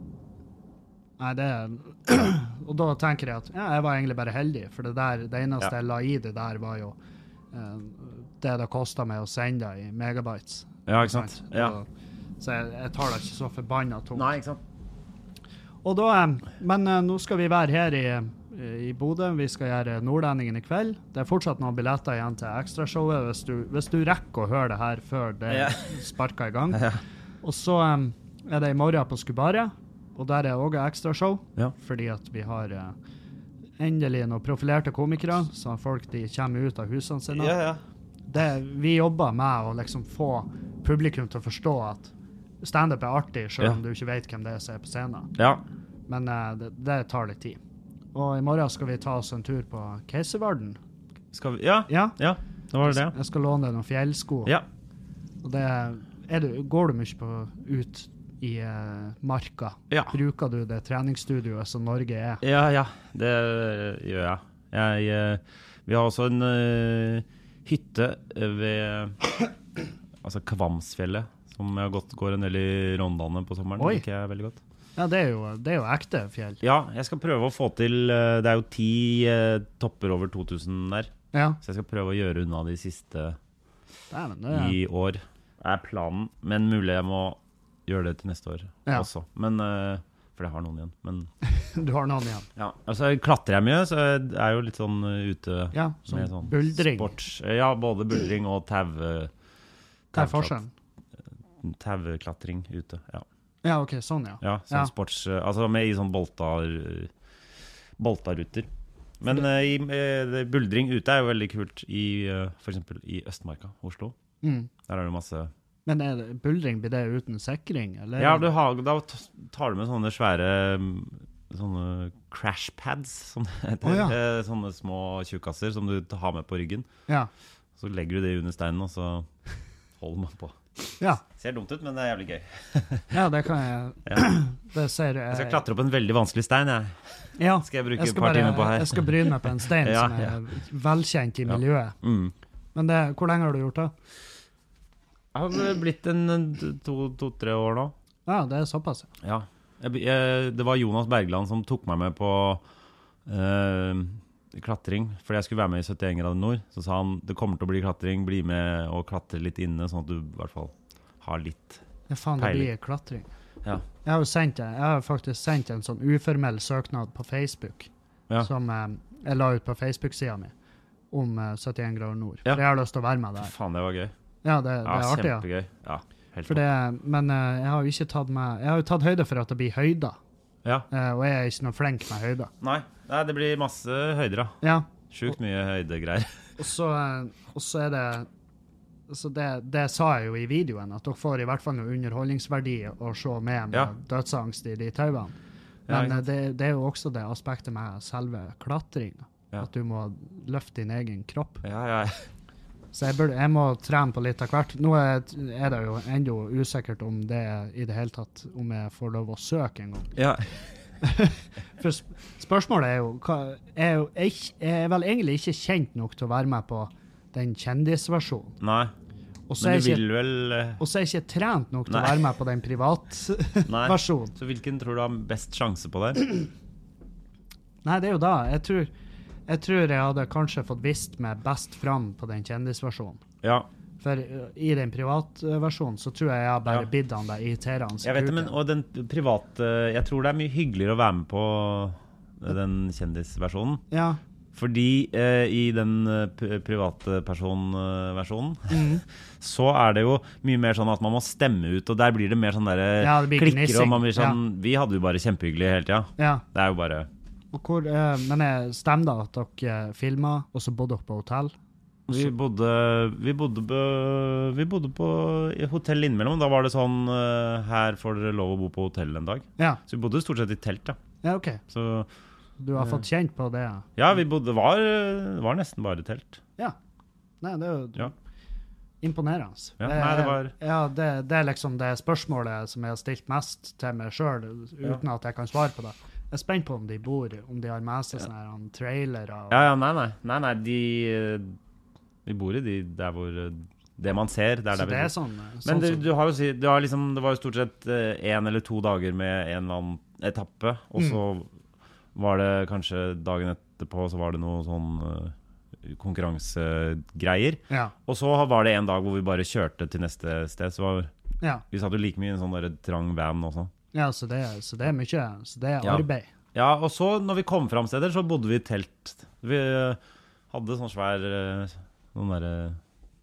Nei, det er, og da tenker jeg at ja, jeg var egentlig bare heldig, for det, der, det eneste Ja. jeg la i det der var jo eh, det det kostet meg å sende det i megabytes. Ja, ikke sant? Ja. Og, så jeg, jeg tar det ikke så forbannet tungt. Nei, ikke sant? Og da, eh, men eh, nå skal vi være her i, i Bodø. Vi skal gjøre Nordlendingen i kveld. Det er fortsatt noen billetter igjen til ekstrashowet, hvis du, hvis du rekker å høre det her før det Ja. sparker i gang. Ja. Og så eh, er det i morgen på Skubaret, og der er også ekstrashow, Ja. fordi at vi har eh, endelig noen profilerte komikere, så folk de kommer ut av husene sine. Ja, ja. Det, vi jobber med å liksom få publikum til å forstå at stand-up er artig, selv Ja. om du ikke vet hvem det er som er på scenen. Ja. Men eh, det, det tar litt tid. Og i morgen skal vi ta oss en tur på Keiservarden. Skal vi Ja, Ja, ja. Det var det. jeg skal låne deg noen fjellsko. Ja. Og det er du, går du mye på, ut i eh, marka? Ja. Bruker du det treningsstudioet som Norge er? Ja, ja. Det gjør jeg. jeg eh, vi har også en eh, hytte ved altså Kvamsfjellet, som jeg har gått, går en del i Rondane på sommeren. Oi. Det liker jeg veldig godt. Ja, det er jo, det er jo ekte fjell. Ja, jeg skal prøve å få til eh, Det er jo ti eh, topper over to tusen der. Ja, Så jeg skal prøve å gjøre unna de siste Dæven, det er, i år. Er planen. Men mulig jeg må gjøre det til neste år Ja. også. Men eh, For jeg har noen igjen. Men du har noen igjen. ja. Altså, klatrer jeg mye, så jeg er jo litt sånn eh, ute Ja, sånn, med sånn buldring. sports. Ja, både buldring og tau. Hva er forskjellen? Tauklatring ute. Ja. Ja, ok, sånn ja. ja sånn Ja. sports Altså med i sånn boltar boltaruter. Men eh, i, eh, det- buldring ute er jo veldig kult i uh, for eksempel i Østmarka, Oslo. Mm. Der er det masse Men er det, buldring, blir det uten sikring? Eller? Ja, du har, da t- tar du med sånne svære mm, sånne crash pads, som det heter. Å, ja. Eh, Sånne små tjukkaser som du t- har med på ryggen. Ja. Så legger du det under steinen, og så holder man på. Ja. Ser dumt ut, men det er jævlig gøy. ja, det kan jeg Ja. Det ser Jeg skal klatre opp en veldig vanskelig stein, jeg. Ja. Skal jeg bruke Jeg et skal, par bare, timer på her. jeg skal bryne meg på en stein Ja, som er ja. velkjent i Ja. miljøet. Mm. Men det, hvor lenge har du gjort det? Jeg har blitt en en to-tre to, tre år nå. Ja, det er såpass. Ja. Jeg, jeg, det var Jonas Bergland som tok meg med på eh, klatring, fordi jeg skulle være med i syttien grader nord. Så sa han det kommer til å bli klatring, bli med og klatre litt inne, sånn at du i hvert fall har litt. Ja, faen, det Peiling. blir klatring. Ja. Jeg har jo sendt det. Jeg har faktisk sendt en sånn uformell søknad på Facebook, Ja. som eh, jeg la ut på Facebook-sida mi, om eh, syttien grader nord. Ja. For jeg har lyst til å være med Fy der. faen, det var gøy. Ja, det, det Ja, er artig, ja. kjempegøy. Ja, helt For det, men eh, jeg har jo ikke tatt med Jeg har jo tatt høyde for at det blir høyder, Ja. eh, og jeg er ikke noe flink med høyder. Nei, nei, det blir masse høyder, da. Ja, Sjukt mye høydegreier. og så, eh, og så er det så det, det sa jeg jo i videoen, at dere får i hvert fall noe underholdningsverdi å se med med Ja. dødsangst i de tauene. Ja, Men ikke eh, sant. det, det er jo også det aspektet med selve klatring. Ja. At du må løfte din egen kropp. Ja, ja. Så jeg, burde, jeg må trene på litt av hvert. Nå er, er det jo ennå usikkert om det i det hele tatt, om jeg får lov å søke en gang. ja. For sp spørsmålet er jo, hva, er jo jeg, jeg er vel egentlig ikke kjent nok til å være med på den kjendisversjonen. Nei. Og så Men er du jeg vil ikke, vel eh, og så er jeg ikke trent nok til Nei. å være med på den Nei. privatversjonen. Så hvilken tror du har best sjanse på det? Nei, det er jo da. Jeg tror, jeg tror jeg hadde kanskje fått vist meg best fram på den kjendisversjonen. Ja, For uh, i den privatversjonen så tror jeg jeg har bare Ja. bidd han der irriterende. jeg vet det, men og den private Jeg tror det er mye hyggeligere å være med på den kjendisversjonen. Ja. Fordi eh, i den eh, p- private personversjonen Mhm. så er det jo mye mer sånn at man må stemme ut, og der blir det mer sånn der Ja, det blir klikker, gnissing. og man blir sånn Vi hadde jo bare kjempehyggelig hele tida. Ja. Det er jo bare Og hvor, uh, men jeg stemmer da at dere filmet, og så bodde dere på hotell? Vi bodde, vi bodde, på, vi bodde på i hotell innimellom. Da var det sånn eh, Her får dere lov å bo på hotell en dag. Ja. Så vi bodde stort sett i telt, ja. Ja, OK. Så Du har fått kjent på det? ja, vi bodde var, var nesten bare telt. Ja. Nei, det er jo Ja. imponerende. Ja, nei, det var- ja, det, det er liksom det spørsmålet som jeg har stilt mest til meg sjøl, uten at jeg kan svare på det. Jeg er spent på om de bor, om de har med seg sånne her, han, trailere. Og, Ja, ja, nei, nei. nei, nei de, eh, vi bor i de der hvor eh, det man ser, det er så der vi det er bor. sånn, sånn Men du, som- du har jo si, du har liksom, det var jo stort sett én eller to dager med en eller annen etappe, og Mm. så var det kanskje dagen etterpå så var det noe sånn eh, konkurransegreier. Ja. Og så var det en dag hvor vi bare kjørte til neste sted, så var, Ja. vi satt jo like mye i en sånn der trang van også. ja, så det, er- så det er mye, så det er Ja. arbeid. Ja, og så når vi kom fram steder, så bodde vi i telt. Vi eh, hadde sånn svær eh, noen derre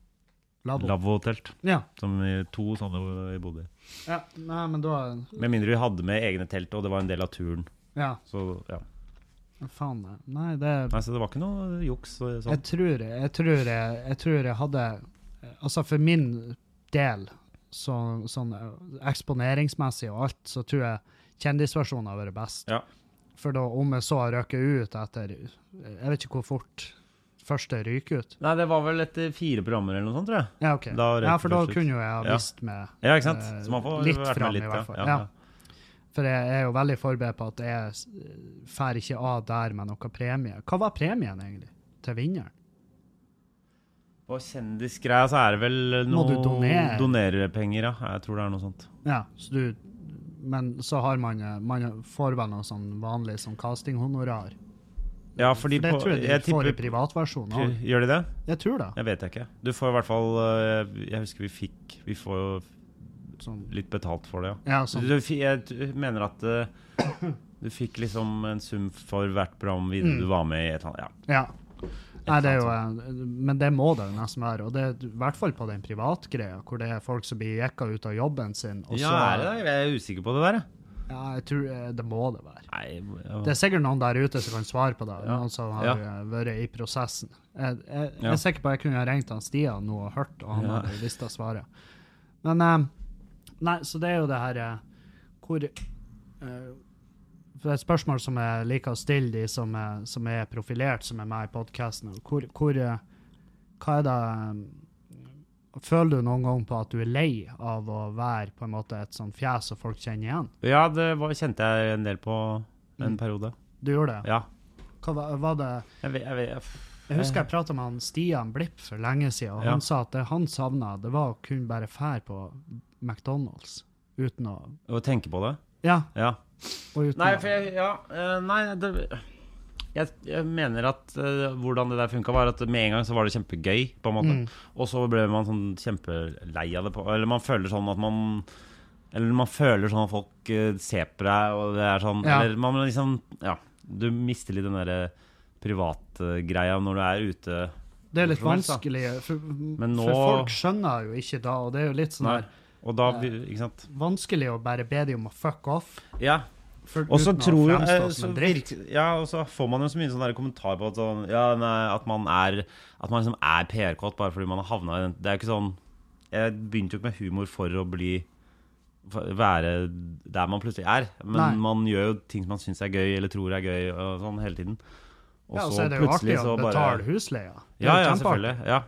Labo. lavvotelt, Ja. som vi, to sånne vi bodde i. ja. Nei, men da, Med mindre vi hadde med egne telt, og det var en del av turen. ja. Så ja. Faen, nei, det, Nei, så det var ikke noe juks og sånn. jeg tror, jeg tror jeg, jeg tror jeg hadde, altså for min del, så, sånn eh, eksponeringsmessig og alt, så tror jeg kjendisversjonen har vært best. Ja. For da, om jeg så har røket ut etter, jeg vet ikke hvor fort første ryker ut. Nei, det var vel etter fire programmer eller noe sånt, tror jeg. Ja, ok. Da røk Ja, for da det først ut. kunne jo jeg ha Ja. visst med Ja, ikke sant? eh, Så man får litt vært med fram litt, i hvert fall. ja. Ja. Ja. For jeg er jo veldig forberedt på at jeg s- fer ikke av der med noe premie. Hva var premien egentlig til vinneren? På kjendisgreia så er det vel Må noe du donere? donerepenger, ja. Jeg tror det er noe sånt. Ja, så du, men så har man, eh, man får vel noe sånn vanlig sånn castinghonorar. Ja, fordi For det på, tror jeg de jeg får i tipper privatversjonen pri- også. Gjør de det? Jeg tror det. Jeg vet ikke. Du får i hvert fall eh, Jeg husker vi fikk Vi får jo Sånn, litt betalt for det, ja. ja, sånn. Du, fi- jeg t- mener at eh, du fikk liksom en sum for hvert program videre Mm. du var med i et eller annet. Ja. Ja. Nei, det er jo, eh, men det må det jo nesten være, og det er i hvert fall på den privatgreia, hvor det er folk som blir jekka ut av jobben sin, og så... ja, er det det? Jeg er usikker på det der, jeg. Ja, jeg tror eh, det må det være. Nei, ja. Det er sikkert noen der ute som kan svare på det, Ja. noen som har Ja. eh, vært i prosessen. Jeg, jeg, jeg Ja. er sikker på at jeg kunne ha ringt han Stian nå og hørt, og han Ja. hadde visst det svaret. Men, eh, nei, så det er jo det her, eh, hvor... eh, for et spørsmål som jeg liker å stille de som er, som er profilert, som er med i podcasten, hvor, hvor, eh, hva er det, eh, føler du noen gang på at du er lei av å være på en måte et sånt fjes som folk kjenner igjen? Ja, det var, kjente jeg en del på en Mm. periode. Du gjorde det? Ja. Hva var, var det? Jeg vet, jeg vet, jeg, Jeg husker jeg pratet med han Stian Blipp for lenge siden, og Ja. han sa at det han savnet, det var å kunne bare fære på McDonalds, uten å... å tenke på det. Ja, Ja. og uten Nei, å... for jeg, ja, eh, nei, det, jeg, jeg mener at eh, hvordan det der funket var at med en gang så var det kjempegøy, på en måte. Mm. Og så ble man sånn kjempelei av det på, eller man føler sånn at man, eller man føler sånn at folk eh, ser på deg, og det er sånn, Ja. eller man liksom, ja, du mister litt den der privatgreia når du er ute. Det er litt hvor som helst, da. vanskelig, for, Men nå- for folk skjønner jo ikke da, og det er jo litt sånn Nei. her, Og da, blir- ikke sant? vanskelig å bare be dem om å fuck off, Ja, for, og så uten tror å jeg fremstå eh, som så en dritt. virker, ja, og så får man jo så mye sånne der kommentar på at, sånn, ja, nei, at man er At man liksom er P R-kåt bare fordi man har havnet i den. Det er jo ikke sånn. Jeg begynte jo ikke med humor for å bli for å være der man plutselig er. Men Nei. man gjør jo ting som man syns er gøy, eller tror er gøy, og sånn hele tiden. Og Ja, og så er det jo artig å betale husleia. Det er Ja, jo ja, kjempeartig. selvfølgelig. Ja.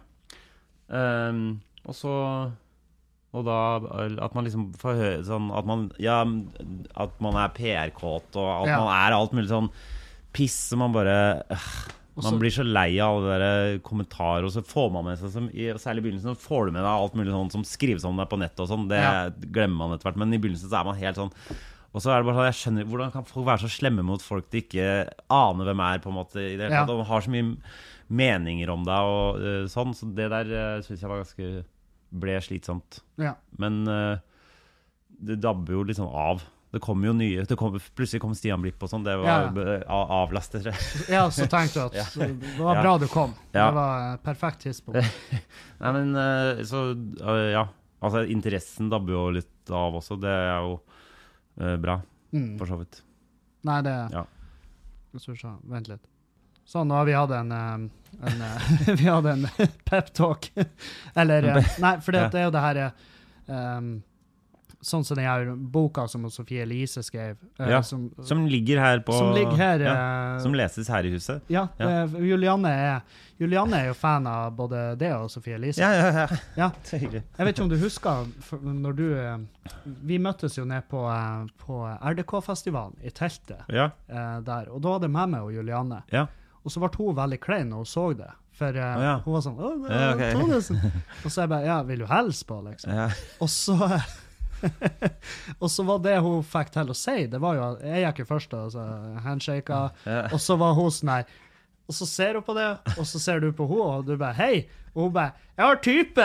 Ehm, og så Og da at man liksom får høre sånn at man, ja, at man er P R-kåt, og at Ja. man er alt mulig sånn piss som man bare øh, Også, Man blir så lei av alle de der kommentarer, og så får man med seg, som, i, særlig i begynnelsen, så får du med deg alt mulig sånn som skrives om deg på nettet og sånn, det Ja. glemmer man etter hvert, men i begynnelsen så er man helt sånn, og så er det bare sånn, jeg skjønner, hvordan kan folk være så slemme mot folk de ikke aner hvem er, på en måte, i det hele Ja. tatt, og har så mye meninger om deg og eh, sånn, så det der uh, synes jeg var ganske, ble slitsomt. ja. Men uh, det dabber jo litt sånn av. Det kommer jo nye, det kom, plutselig kom Stian Blipp og sånn, det var Ja. uh, av- avlastet, tror jeg. ja, så tenkte du at det var bra du kom. Ja. Det var et perfekt tidspunkt. Nei, men uh, så, uh, ja, altså interessen dabber jo litt av også, det er jo uh, bra, Mm. for så vidt. Nei, det Ja. så, så, Vent litt. Sånn, nå har vi hatt en, um, en uh, Vi hadde en pep-talk. Eller uh, Nei, for det, Ja. det er jo det her um, sånn som den her boka som Sofie Elise skrev. uh, Ja, som, Som ligger her på... som ligger her. Ja, uh, som leses her i huset. ja, ja. uh, Julianne, er, Julianne er jo fan av både det og Sofie Elise. Ja, ja, ja. Ja. Det er hyggelig. Jeg vet ikke om du husker for når du uh, Vi møttes jo ned på, uh, på R D K-festivalen i teltet Ja, uh, der, og da hadde jeg med meg og Julianne. ja. Og så ble hun veldig klein når hun så det. For uh, Å, ja. hun var sånn Å, det Ja, er ok. Tonnesen. Og så jeg bare Ja, vil du hilse på, liksom? ja. Og så Og så var det hun fikk til å si, det var jo at jeg gikk jo først og så handshaka, Ja. og så var hun sånn her. Og så ser hun på det, og så ser du på henne, og du bare Hei! Og hun bare Jeg har type!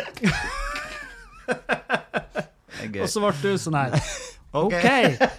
Det er gøy. Og så ble du sånn her Ok. OK!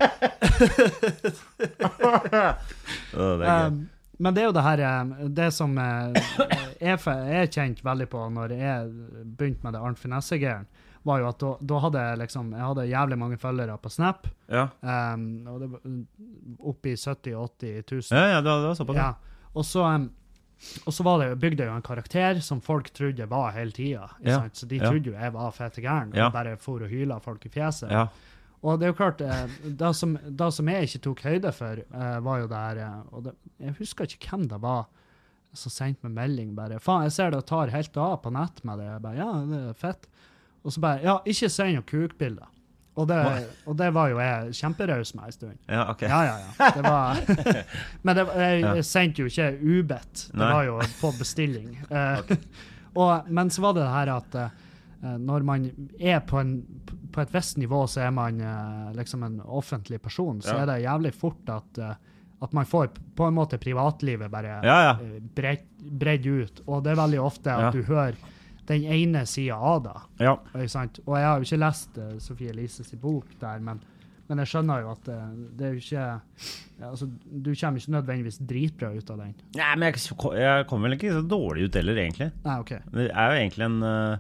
Å, det er gøy. Um, men det er jo det her um, Det som uh, jeg er kjent veldig på når jeg begynte med det Arnt Finesse-geren, var jo at da, da hadde jeg liksom Jeg hadde jævlig mange følgere på Snap. Ja, Um, og det var oppe i sytti åtti tusen. ja, ja det var, det var såpass. Ja. Og så, um, og så var det, bygde jeg jo en karakter som folk trodde jeg var hele tida. ikke Ja. sant? Så de Ja. trodde jo jeg var fete gæren og Ja. bare for og hyla folk i fjeset. Ja. Og det er jo klart, eh, det, som, det som jeg ikke tok høyde for, eh, var jo det her eh, og det, Jeg husker ikke hvem det var som sendte meg melding bare Faen, jeg ser det tar helt av på nett med det. Jeg bare, ja, det er fett. Og så bare Ja, ikke send noen kukbilder. Og det, og det var jo jeg kjemperaus med en stund. Ja, ok. Ja, ja, ja. Det var, men det, jeg, Ja. jeg sendte jo ikke ubedt. Det Nei. var jo på bestilling. Eh, og, men så var det det her at eh, når man er på, en, på et visst nivå, så er man eh, liksom en offentlig person, så Ja. er det jævlig fort at, eh, at man får på en måte privatlivet bare Ja, ja. eh, bredd, bredd ut. Og det er veldig ofte at Ja. du hører den ene sida av det. Ja. Ikke sant? Og jeg har jo ikke lest uh, Sofie Elises bok der, men, men jeg skjønner jo at uh, det er jo ikke ja, altså, du kommer ikke nødvendigvis dritbra ut av den. Nei, men jeg, jeg kommer vel ikke så dårlig ut heller, egentlig. Nei, OK. Det er jo egentlig en øh,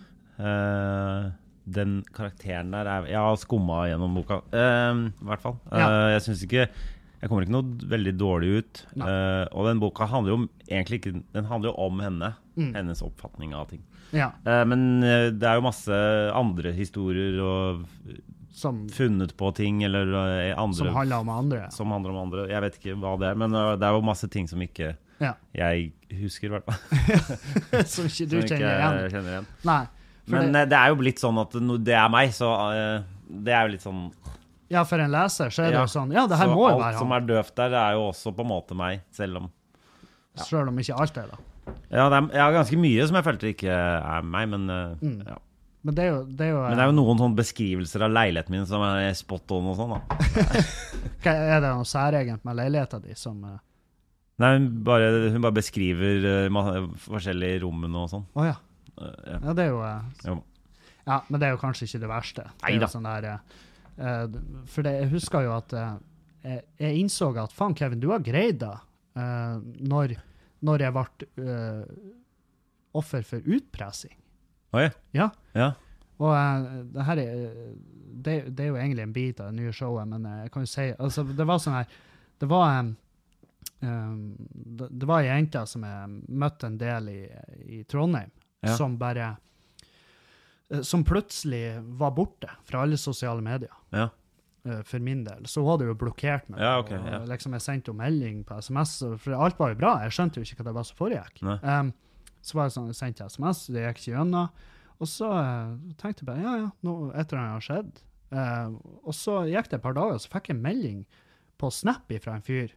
øh, Den karakteren der er, Jeg har skumma gjennom boka, øh, i hvert fall. Ja. Uh, jeg synes ikke Jeg kommer ikke noe veldig dårlig ut. Uh, og den boka handler jo om, egentlig ikke Den handler jo om henne. Mm. Hennes oppfatning av ting. Ja, Uh, men uh, det er jo masse andre historier og som, funnet på ting, eller uh, andre som handler om andre. som handler om andre. Jeg vet ikke hva det er, men uh, det er jo masse ting som ikke Ja. jeg husker, i hvert fall. Som ikke du Som ikke kjenner jeg igjen. kjenner igjen. Nei. For Men det, eh, det er jo blitt sånn at no- det er meg, så eh, det er jo litt sånn ja, for en leser så er det Ja. jo sånn Ja, det her Så må jo alt være som han. er døvt der, det er jo også på en måte meg, selv om Selv om ikke alt er det. Ja, det er, jeg har ganske mye som jeg følte ikke er meg, men eh, Mm. ja. Men det er jo, det er jo, Men det er jo noen sånne beskrivelser av leiligheten min som er spot on og sånn, da. hva- Er det noe særegent med leiligheten din som Å Nei, hun bare, hun bare beskriver eh, ma- forskjellige rommene og sånn. ja. Eh, ja. Ja, det er jo eh, Jo. Ja, men det er jo kanskje ikke det verste. Det er Neida. jo sånn der, eh, eh, for det, jeg husker jo at eh, jeg, jeg innså at faen, Kevin, du har greid det eh, når, når jeg ble eh, offer for utpressing. Oi, Ja. ja. Og eh, det her er det, det er jo egentlig en bit av det nye showet, men eh, jeg kan jo si altså, det var sånn her Det var um, um, det, det var ei jente som jeg møtte en del i, i Trondheim, Ja. som bare eh, som plutselig var borte fra alle sosiale medier. Ja. eh, For min del. Så hun hadde jo blokkert meg. Ja, ok, og ja. liksom jeg sendte henne melding på S M S, og- for alt var jo bra. Jeg skjønte jo ikke hva det var som foregikk. Nei. Um, så var det sånn, jeg sendte S M S, det gikk ikke gjennom. Og så eh, tenkte jeg bare, ja, ja, noe, et eller annet har skjedd. Eh, og så gikk det et par dager, så fikk jeg en melding på Snap fra en fyr.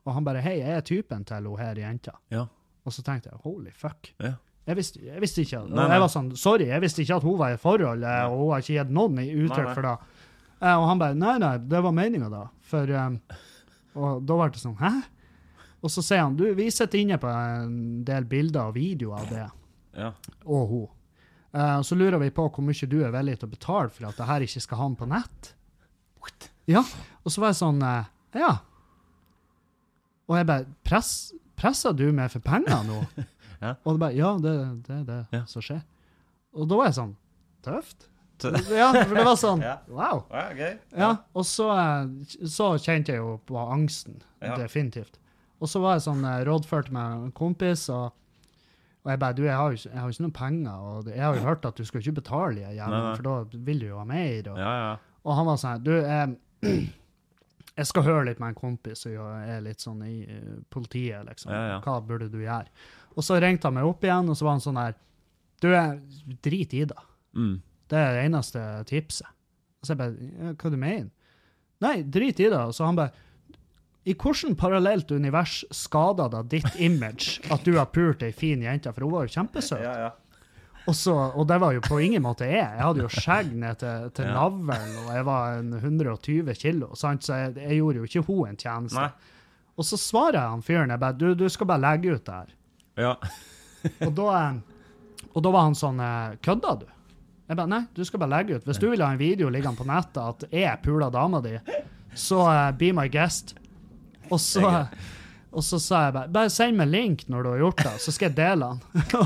Og han bare, hei, jeg er typen til hun her jenta. Ja. Og så tenkte jeg, holy fuck. Ja. Jeg visste, jeg visste ikke, og Nei, nei. jeg var sånn, sorry, jeg visste ikke at hun var i et forhold, eh, og hun har ikke gitt noen i uttrykk Nei, nei. for det. Eh, Og han bare, nei, nei, det var meningen da. For, um, og da var det sånn, hæ? Og så sier han, du, vi sitter inne på en del bilder og videoer av det, Ja. og hun. Eh, og så lurer vi på hvor mye du er villig til å betale for at det her ikke skal ha den på nett. Ja, og så var jeg sånn, eh, ja. Og jeg bare, Press, presser du meg for penger nå? Ja. Og det bare, ja, det, det er det Ja. som skjer. Og da var jeg sånn, tøft? Tø- Ja, for det var sånn, Ja. wow. Ja, gøy. Ja, og så, eh, så kjente jeg jo på angsten, Ja. definitivt. Og så var jeg sånn eh, rådført med en kompis, og, og jeg bare, du, jeg har jo ikke, jeg har jo ikke noen penger, og det- jeg har jo hørt at du skal ikke betale de Nei, jævlen, nei. for da vil du jo ha mer. Og, Ja, ja. og han var sånn, du, jeg, jeg skal høre litt med en kompis, og jeg er litt sånn i eh, politiet, liksom. Ja, ja. Hva burde du gjøre? Og så ringte han meg opp igjen, og så var han sånn her, du, jeg drit i det. Mm. Det er det eneste tipset. Og så jeg bare, ja, hva du mener? Nei, drit i det. Og så han bare, i hvordan parallelt univers skadet det ditt image at du har pult ei fin jente, for hun var jo kjempesøt. Ja, ja. Og, så, og det var jo på ingen måte jeg. Jeg hadde jo skjegg ned til, til Ja. navlen, og jeg var en hundre og tjue kilo, sant? Så jeg, jeg gjorde jo ikke hun en tjeneste. Nei. Og så svarer jeg han fyren, jeg bare, du, du skal bare legge ut det her. Ja. Og da, eh, og da var han sånn, eh, kødda du? Jeg bare, nei, du skal bare legge ut. Hvis du vil ha en video liggende på nettet at jeg puler dama di, så uh, be my guest. Og så, og så sa jeg bare, bare send meg link når du har gjort det, så skal jeg dele den.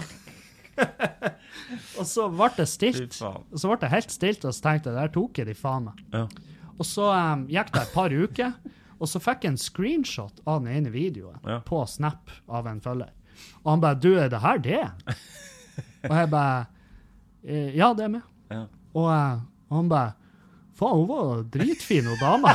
Og så ble det Fy stilt. faen. Og så ble det helt stilt, og så tenkte jeg, der tok jeg de faen meg. Ja. Og så um, gikk det et par uker, og så fikk jeg en screenshot av den ene videoen Ja. på Snap av en følger. Og han bare, du, er det her det? Og jeg bare, eh, ja, det er med. Ja. Og, eh, og han bare, faen, hun var dritfin, hun dama.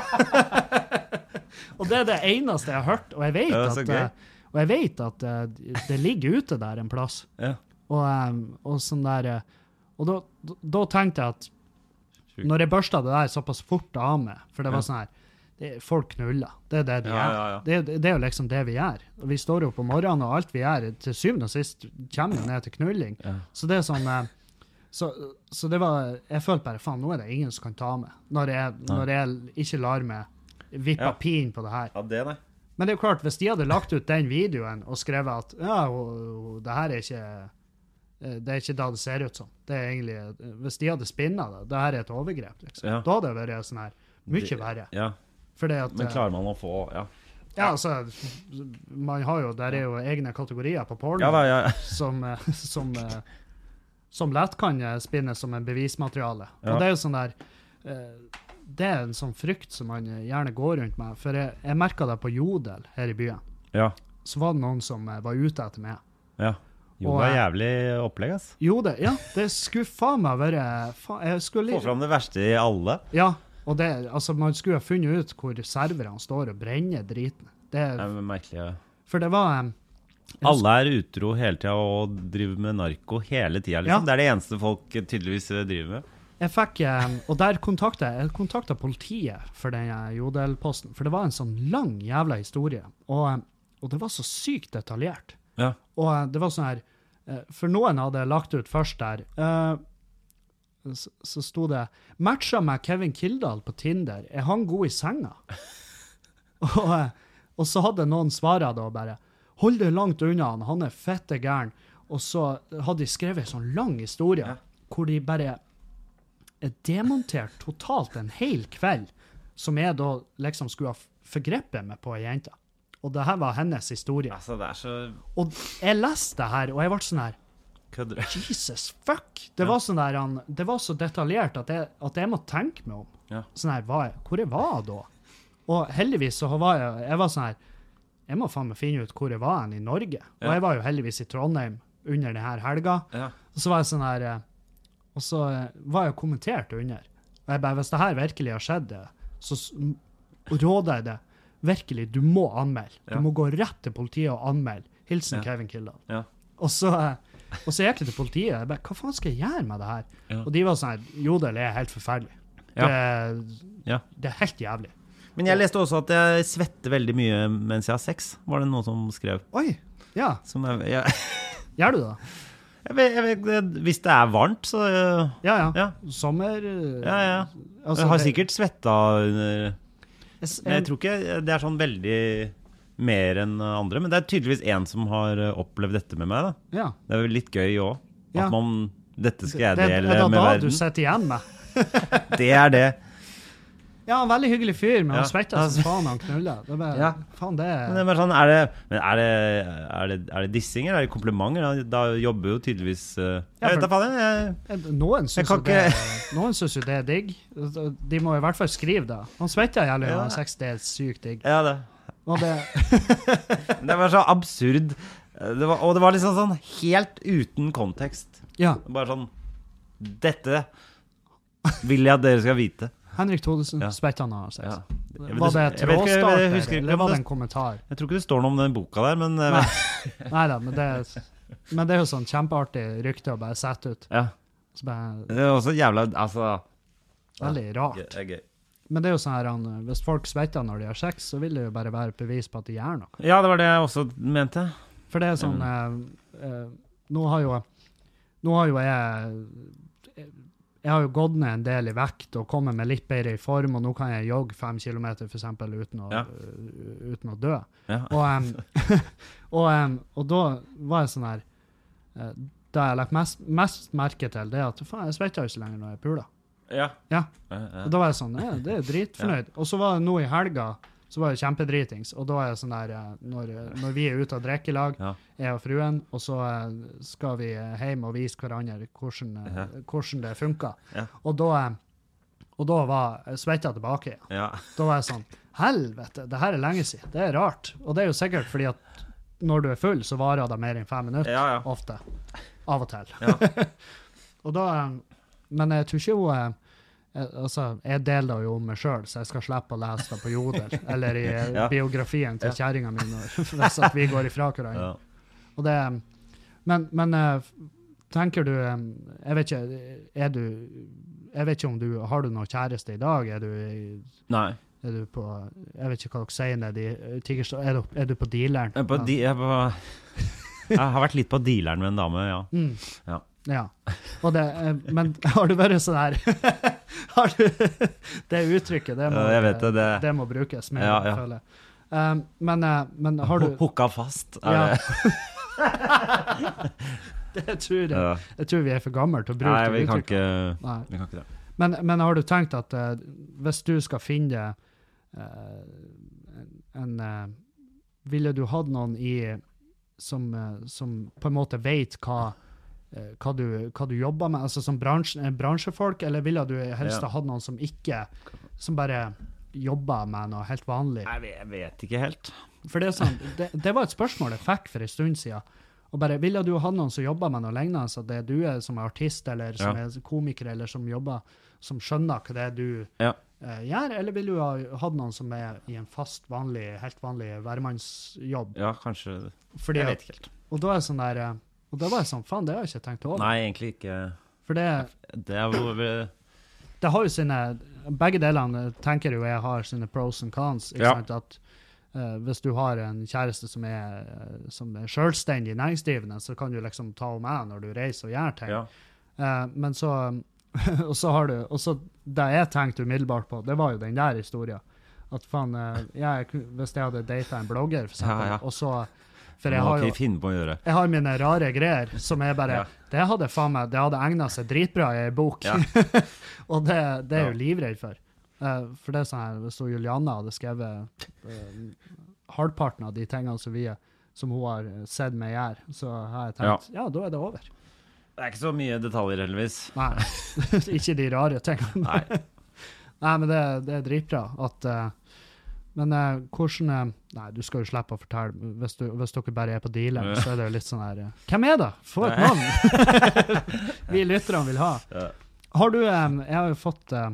Og det er det eneste jeg har hørt, og jeg vet Ja, det er så at, gøy. eh, og jeg vet at eh, det ligger ute der en plass. Ja. Og, eh, og sånn der, eh, og da, da, da tenkte jeg at Sjukt. når jeg børsta det der såpass fort av meg, for det var Ja. sånn her, det, folk knuller. Det er det de Ja, gjør. ja, ja. Det, det, det er jo liksom det vi gjør. Og vi står jo på morgenen, og alt vi gjør, til syvende og sist kommer jo ned til knulling. Ja. Så det er sånn, eh, så, så det var, jeg følte bare, faen, nå er det ingen som kan ta meg, når jeg, når jeg ikke lar meg vippe Ja. pin på det her. Ja, det, nei. Men det er jo klart, hvis de hadde lagt ut den videoen og skrevet at, ja, og, og, det her er ikke, eh, det er ikke da det ser ut som. Det er egentlig, eh, hvis de hadde spinnet det, det her er et overgrep, liksom. Ja. Da hadde det vært sånn her, mye Det- verre. Ja. Fordi at, Men eh, klarer man å få Ja. ja, altså, man har jo, der er jo egne kategorier på porno, Ja da, ja. som, eh, som, eh, som lett kan eh, spinnes som en bevismateriale. Ja. Og det er jo sånn der, eh, det er en sånn frykt som man eh, gjerne går rundt med, for jeg, jeg merket det på Jodel her i byen. Ja. Så var det noen som eh, var ute etter meg. ja. Jo, Og, det er eh, jævlig opplegg, ass. Jodel, ja, det skulle faen meg være, faen, jeg skulle... Få fram det verste i alle. Ja, og det, altså man skulle ha funnet ut hvor serverne står og brenner driten. Det, Det er merkelig. Ja. for det var... eh, Alle er utro hele tida og driver med narko hele tida, liksom. Ja. Det er det eneste folk tydeligvis driver med. Jeg fikk, eh, og der kontakta jeg kontakta politiet for den eh, Jodel-posten, for det var en sånn lang jævla historie, og, eh, og det var så sykt detaljert. Ja. Og eh, det var sånn her, eh, for noen hadde lagt ut først der, eh, så, så sto det, matcha med Kevin Kildahl på Tinder, er han god i senga? og, eh, og så hadde noen svaret da bare, hold det langt unna han, han er fette gæren. Og så hadde de skrevet en sånn lang historie, Ja. hvor de bare er demontert totalt en hel kveld, som jeg da liksom skulle ha forgrepet meg på ei jente. Og det her var hennes historie. Altså, det er så Og jeg leste det her, og jeg ble sånn her, kødder. Jesus, fuck! Det Ja. var sånn der, han, det var så detaljert at jeg, at jeg må tenke meg om. Ja. Sånn her, hva, hvor jeg var da? Og heldigvis så var jeg, jeg var sånn her, jeg må faen meg finne ut hvor jeg var hen i Norge. Og Ja. jeg var jo heldigvis i Trondheim under denne helga. Ja. Og så var jeg sånn her, eh, og så eh, var jeg kommentert under. Og jeg bare, hvis det her virkelig har skjedd, eh, så s- m- råder jeg det. Virkelig, du må anmelde. Du Ja. må gå rett til politiet og anmelde. Hilsen Ja. Kevin Kildahl. Ja. Og så, eh, og så gikk jeg til politiet. Jeg bare, hva faen skal jeg gjøre med det her? Ja. Og de var sånn her, Jodel er helt forferdelig. Ja. Det, Ja. det er helt jævlig. Men jeg leste også at jeg svetter veldig mye mens jeg har sex, var det noen som skrev. Oi, ja. Som jeg, jeg, Gjør du det? jeg vet, jeg vet, hvis det er varmt, så... Ja, ja. Ja. Sommer... Ja, ja. Altså, jeg har det- sikkert svettet under... Jeg, Men jeg tror ikke det er sånn veldig mer enn andre, men det er tydeligvis en som har opplevd dette med meg, da. ja. Det er vel litt gøy også, at Ja. man, dette skal jeg Det, dele er det med da verden. du sitter igjen med? Det er det. Ja, en veldig hyggelig fyr, men Ja. han svetter som faen han knuller. Det er bare, Ja. faen det Men det er bare sånn, er det, men er det, er det, er det dissing, eller er det komplimenter? Da, da jobber jo tydeligvis... uh, Ja, jeg for- vet da faen, jeg... Eh, Noen syns kan jo det, noen synes jo det er digg. De må i hvert fall skrive det. Han svetter jævlig når Ja. han har sex, det er sykt digg. Ja, det. Og det, Det var så absurd. Det var, og det var liksom sånn helt uten kontekst. ja, Bare sånn, dette vil jeg at dere skal vite. Henrik Thodesen Ja. svetter når han har sex. Ja. Jeg vet- Var det jeg vet ikke- jeg trådstarter, husker ikke eller om var det det- en kommentar? Jeg tror ikke det står noe om den boka der, men... eh, Nei. Neida, men det, men det er jo sånn kjempeartig rykte å bare sette ut. Ja, Så bare, det er også jævla... Altså... veldig rart. Det er gøy. Men det er jo sånn her, han, hvis folk svetter når de har sex, så vil det jo bare være et bevis på at de gjør noe. Ja, det var det jeg også mente. For det er sånn, Mm. eh, eh, nå har jo, nå har jo jeg, jeg har jo gått ned en del i vekt og kommet med litt bedre i form, og nå kan jeg jogge fem kilometer for eksempel uten å, Ja. uh, uten å dø. Ja. Og, em, og, em, og da var jeg sånn her, eh, da jeg har lagt mest, mest merke til det at, faen, jeg svetter jo ikke lenger når jeg puler. Ja. Ja. Ja, ja. Og da var jeg sånn, ja, det er dritfornøyd. Og så var det nå i helga, så var det kjempedritings, og da er jeg sånn der, eh, når, når vi er ute og drikker i lag, Ja. jeg og fruen, og så eh, skal vi eh, hjem og vise hverandre hvordan, eh, Ja. hvordan det funker. Ja. Og da, eh, og da var jeg svettet tilbake igjen. Ja. Da var jeg sånn, helvete, det her er lenge siden, det er rart. Og det er jo sikkert fordi at når du er full, så varer det mer enn fem minutter, Ja, ja. ofte. Av og til. Ja. Og da, eh, men jeg tror ikke hun, eh, altså, jeg deler det jo om meg selv, så jeg skal slippe å lese det på Jodel, eller i eh, Ja. biografien til Ja. kjæringa mi, når- hvis at vi går ifra hverandre. Ja. Og det, men, men eh, tenker du, eh, jeg vet ikke, er du, jeg vet ikke om du, har du noen kjæreste i dag? Er du, i- Nei. er du på, jeg vet ikke hva dere sier nede i Tigerstad, er, du- er du på dealeren? Jeg, er på de, jeg, er på, jeg har vært litt på dealeren med en dame, ja. Mm. Ja. Ja. Og det, eh, men har du vært sånn her, har du, det uttrykket, det må, Ja, jeg vet det, det- det må brukes mer, Ja, ja. føler jeg. Um, men, eh, men har du, Hooka fast. Er Ja. det? det tror jeg, Ja. jeg tror vi er for gamle til å bruke Nei, det vi kan uttrykket. ikke, Nei. vi kan ikke det. Men, men har du tenkt at eh, hvis du skal finne eh, en, en eh, ville du hatt noen i som, eh, som på en måte vet hva, eh, hva, du, hva du jobber med, altså som bransje, eh, bransjefolk, eller ville du helst Ja. ha hatt noen som ikke, som bare jobber med noe helt vanlig? Nei, jeg vet- jeg vet ikke helt. For det er sånn, det, det var et spørsmål jeg fikk for en stund siden. Og bare, ville du hatt noen som jobber med noe lignende, så det er du er som er artist, eller som Ja. er komiker, eller som jobber, som skjønner hva det er du Ja. eh, gjør, eller vil du ha hatt noen som er i en fast, vanlig, helt vanlig hvermannsjobb? Ja, kanskje. Fordi Jeg at- vet ikke helt. Og da er jeg sånn der, eh, og da var jeg sånn, faen, det har jeg ikke tenkt over. Nei, egentlig ikke. For det, Det er jo det har jo sine, begge delene tenker jo jeg har sine pros and cons, ikke Ja. sant, at eh, hvis du har en kjæreste som er, eh, som er selvstendig næringsdrivende, så kan du liksom ta henne med når du reiser og gjør ting. Ja. Eh, men så, og så har du, og så det jeg tenkte umiddelbart på, det var jo den der historien. At faen, eh, jeg, hvis jeg hadde datet en blogger, for eksempel, Ja, ja. og så, for Det jeg må har ikke jo, finne på å gjøre. jeg har mine rare greier, som er bare, Ja. det hadde faen meg, det hadde egnet seg dritbra i en bok. Ja. Og det, det er jeg jo Ja. livredd for. Eh, for det er sånn her, hvis hun Juliana hadde skrevet uh, halvparten av de tingene som, vi, som hun har sett meg gjøre, så har jeg tenkt, ja, da er det over. Det er ikke så mye detaljer, heldigvis. Nei, ikke de rare tingene. Nei. Nei, men det, det er dritbra at, eh, men eh, hvordan, eh, nei, du skal jo slippe å fortelle, hvis, du, hvis dere bare er på dealeren, så er det jo litt sånn her, eh, hvem er det? Få et Nei. navn! Vi lytterne vil ha. Ja. Har du, eh, jeg har jo fått eh,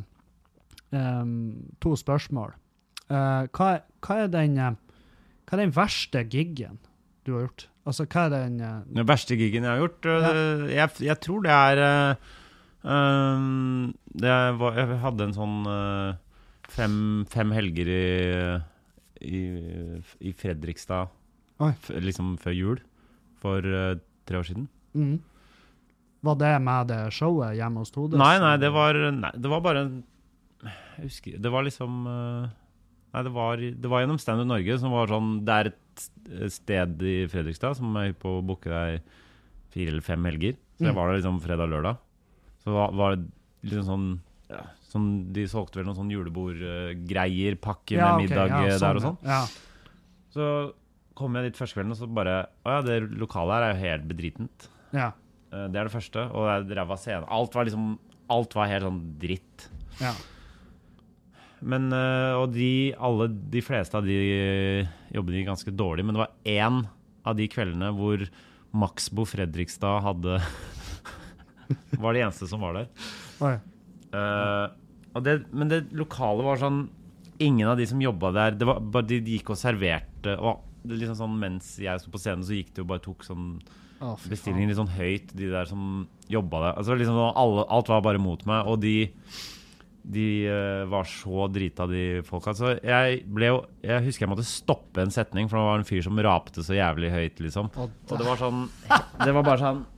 em, to spørsmål. Eh, hva, hva, er den, eh, hva er den verste giggen du har gjort? Altså, hva er den... eh, Den verste giggen jeg har gjort, øh, jeg, jeg tror det er øh, øhm, det var, Jeg hadde en sånn øh, fem, fem helger i, i, i Fredrikstad, Oi. f- liksom før jul, for uh, tre år siden. Mm. Var det med det showet hjemme hos Todes? Nei, nei, det var, nei, det var bare en, jeg husker, det var liksom, uh, nei, det var, det var gjennom Stand Up Norge, som var sånn, det er et sted i Fredrikstad, som er på å booke deg fire eller fem helger, så jeg Mm. var der liksom fredag-lørdag. Så var, var det liksom sånn, ja, sånn, de solgte vel noen sånn julebordgreier, pakke Ja, med ok, middag ja, eh, der og ja. sånn. Ja. Så kom jeg dit første kvelden, og så bare, å ja, det lokalet her er jo helt bedritent. Ja. Eh, Det er det første, og det er ræva scene. Alt var liksom, alt var helt sånn dritt. Ja. Men, eh, og de, alle, de fleste av de eh, jobbene gikk ganske dårlig, men det var en av de kveldene hvor Maxbo Fredrikstad hadde, var det eneste som var der. Oi. Eh, og det, men det lokale var sånn, ingen av de som jobbet der, det var bare de, de gikk og serverte, og det liksom sånn, mens jeg stod på scenen, så gikk det jo bare tok sånn Å, fy bestillinger litt sånn høyt, de der som jobbet der. Altså liksom sånn, alle, alt var bare mot meg, og de, de eh, var så drita, de folka. Så jeg ble jo, jeg husker jeg måtte stoppe en setning, for det var en fyr som rapte så jævlig høyt, liksom. Og Og det var sånn, det var bare sånn,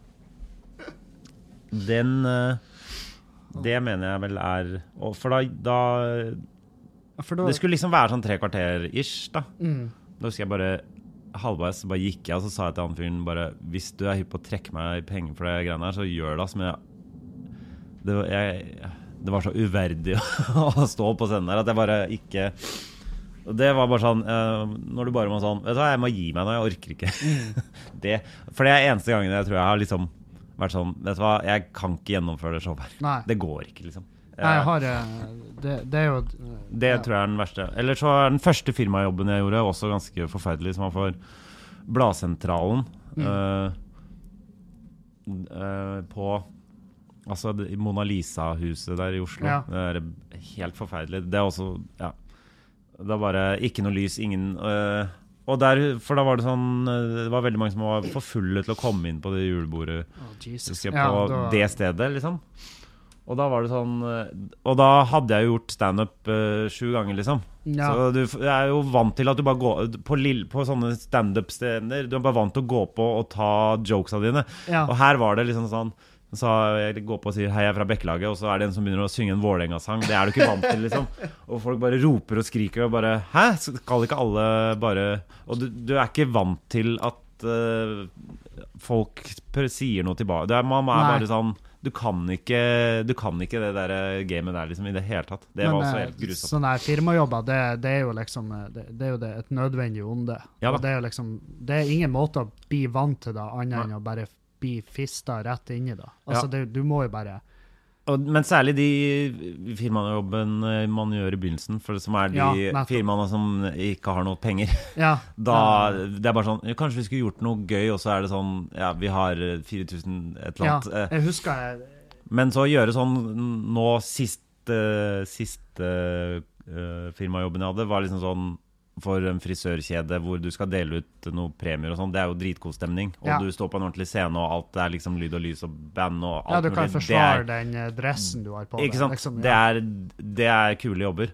den, eh, det mener jeg vel er, og for da, da For da, det skulle liksom være sånn tre kvarter-ish, da. mm. Da husker jeg bare halvveis så bare gikk jeg, og så sa jeg til han fyren bare, hvis du er hypp på å trekke meg penger for det greiene her, så gjør det, som jeg det var, jeg, det var så uverdig å stå på scenen der, at jeg bare ikke og det var bare sånn, eh, når du bare må sånn, vet du hva, jeg må gi meg nå, jeg orker ikke det, for det er eneste gangen jeg tror jeg har liksom vært sånn, vet du hva, jeg kan ikke gjennomføre det showet her, Nei. det går ikke liksom. Nei, jeg har eh, det, det er jo Det ja. tror jeg er den verste. Eller så er den første firmajobben jeg gjorde også ganske forferdelig, som var for Bladsentralen. Mm. Uh, uh, på altså det- i Mona Lisa-huset der i Oslo. Ja. Det er helt forferdelig. Det er også, ja. Det er bare ikke noe lys, ingen uh, og der, for da var det sånn uh, det var veldig mange som var for fulle til å komme inn på det julebordet Å, Jesus. husker jeg, Ja, på da- det stedet, liksom. Og da var det sånn og da hadde jeg jo gjort stand-up uh, sju ganger, liksom. Ja. Så du f- jeg er jo vant til at du bare går på, lill, på sånne stand-up-steder. Du er bare vant til å gå på og ta jokesa dine. Ja. Og her var det liksom sånn, så jeg går på og sier hei, jeg er fra Bekkelaget, og så er det en som begynner å synge en Vålerenga-sang. Det er du ikke vant til, liksom. Og folk bare roper og skriker og bare hæ? Skal ikke alle bare og du, du er ikke vant til at uh, folk pr- sier noe tilbake. Det er, man er Nei. bare sånn du kan ikke, du kan ikke det der gamet der liksom i det hele tatt. Det Men, var også eh, helt grusomt. Sånne her firmajobber, det, det er jo liksom eh, det, det er jo det, et nødvendig onde. Ja da. Og det er jo liksom det er ingen måte å bli vant til det annet Nei. enn å bare bli fista rett inn i det. Altså, Ja. det, du må jo bare Og, men særlig de firmajobben man gjør i begynnelsen, for som er de Ja, nettopp. firmaene som ikke har noe penger. Ja. Da, ja. det er bare sånn, ja, kanskje vi skulle gjort noe gøy, og så er det sånn, ja, vi har fire tusen et eller Ja, annet. eh, jeg husker jeg, Men så gjøre sånn nå siste, siste uh, firmajobben jeg hadde, var liksom sånn for en frisørkjede hvor du skal dele ut noen premier og sånn. Det er jo dritgod stemning. Og Ja. du står på en ordentlig scene, og alt er liksom lyd og lys og band og alt ja, du kan mulig. Det forsvare er- den eh, dressen du har på Ikke sant? deg, liksom, det, ja. er, det er kule jobber.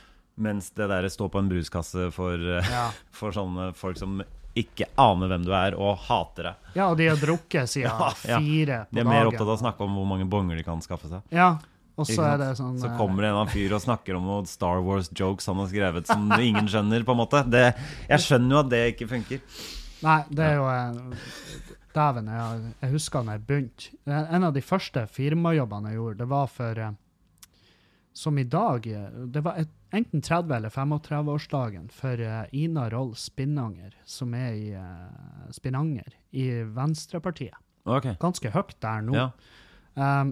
Mens det der stå på en bruskasse for, eh, Ja. for sånne folk som ikke aner hvem du er, og hater deg. Ja, og de har drukket siden Ja, ja. fire på De er dagen. mer opptatt av å snakke om hvor mange bonger de kan skaffe seg. Ja, og så Ikke er sant? det sånn Så eh, kommer det en annen fyr og snakker om noen Star Wars-jokes han har skrevet som ingen skjønner, på en måte. Det, jeg skjønner jo at det ikke funker. Nei, det er jo eh, Dæven, jeg, jeg husker når jeg begynte. En av de første firmajobbene jeg gjorde, det var for eh, som i dag eh, det var et, enten tretti- eller femogtretti-årsdagen for eh, Ina Roll Spinnanger, som er i eh, Spinnanger, i Venstrepartiet. Ok, Ganske høyt der nå. ja. Um,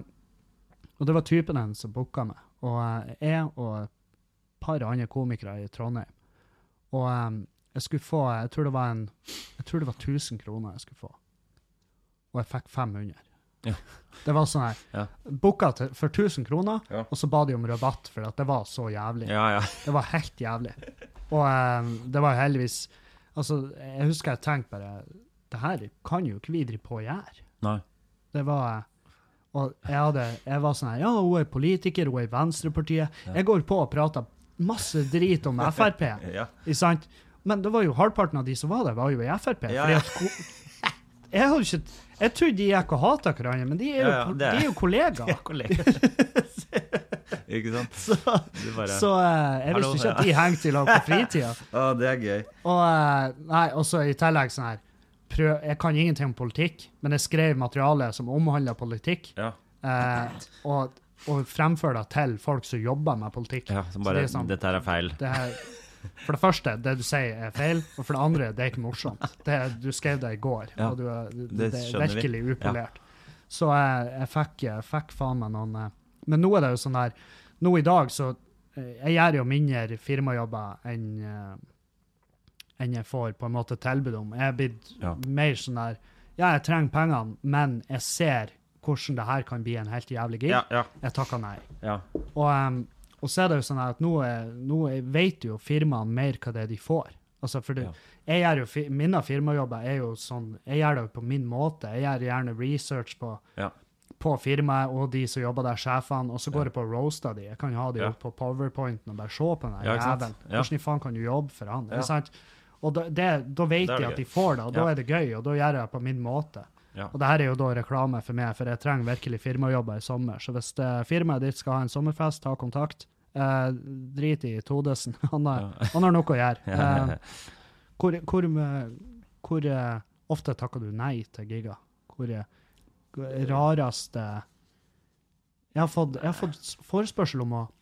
og det var typen hennes som booka meg. Og eh, jeg og et par andre komikere i Trondheim. Og um, jeg skulle få, jeg tror det var en, jeg tror det var tusen kroner jeg skulle få. Og jeg fikk fem hundre. Ja. Det var sånn her, Ja. booka til, for tusen kroner, Ja. og så ba de om rabatt, for at det var så jævlig. Ja, ja. Det var helt jævlig. Og um, det var heldigvis, altså, jeg husker jeg tenkte bare, det her kan jo ikke vi drive på å gjøre. Nei. Det var, og jeg, hadde, jeg var sånn her, ja, hun er politiker, hun er i Venstrepartiet. Ja. Jeg går på og prater masse drit om F R P, Ja. ikke sant? Men det var jo halvparten av de som var der, var jo i F R P. Ja, Fordi ja. at ko- jeg har jo ikke... Jeg trodde de gikk og hatet hverandre, men de er jo, Ja, ja, det er- de er jo kollegaer. Ja, kollega. Ikke sant? Så, Du bare, så eh, jeg Hallo, visste ikke ja. at de hengte i lag på fritida. Å, det er gøy. Og eh, nei, også i tillegg sånn her, prøv, jeg kan ingenting om politikk, men jeg skrev materiale som omhandler politikk, Ja, eh, og, og fremfører det til folk som jobber med politikk. ja som Så bare, det er sånn- dette her er feil. Det her, for det første, det du sier er feil, og for det andre, det er ikke morsomt. Det, du skrev det i går, Ja, og du, er- det, det det er skjønner vi. virkelig upolert. Så jeg, jeg, fikk, jeg fikk faen meg noen... eh, Men nå er det jo sånn her, nå i dag så, eh, jeg gjør jo mindre firmajobber enn, eh, enn jeg får på en måte tilbud om. Jeg er blitt Ja. mer sånn her, ja, jeg trenger pengene, men jeg ser hvordan det her kan bli en helt jævlig gig. Ja, ja, Jeg takker nei. ja. Og, um, og så er det jo sånn at nå, er, nå er, vet jo firmaene mer hva det er de får. Altså, for det, Ja. jeg gjør jo, fi- mine firmajobber er jo sånn, jeg gjør det jo på min måte. Jeg gjør gjerne research på, Ja. på firmaet og de som jobber der, sjefene, og så går Ja. jeg på roaster de. Jeg kan jo ha de Ja. opp på PowerPointen og bare se på den Ja, ikke sant? jævelen. Ja. Hvordan i faen kan du jobbe for han? Ja. Ikke sant? Og da, det, da vet Da er de det at de gøy. får det, og da Ja. er det gøy, og da gjør jeg det på min måte. Ja. Og det her er jo da reklame for meg, for jeg trenger virkelig firmajobber i sommer. Så hvis uh, firmaet ditt skal ha en sommerfest, ta kontakt. Eh, drit i Todesen. Han har, Ja. han har noe å gjøre. Ja. Eh, hvor hvor, eh, hvor eh, ofte takker du nei til giga? Hvor er hvor er rareste jeg har, fått, jeg har fått forespørsel om å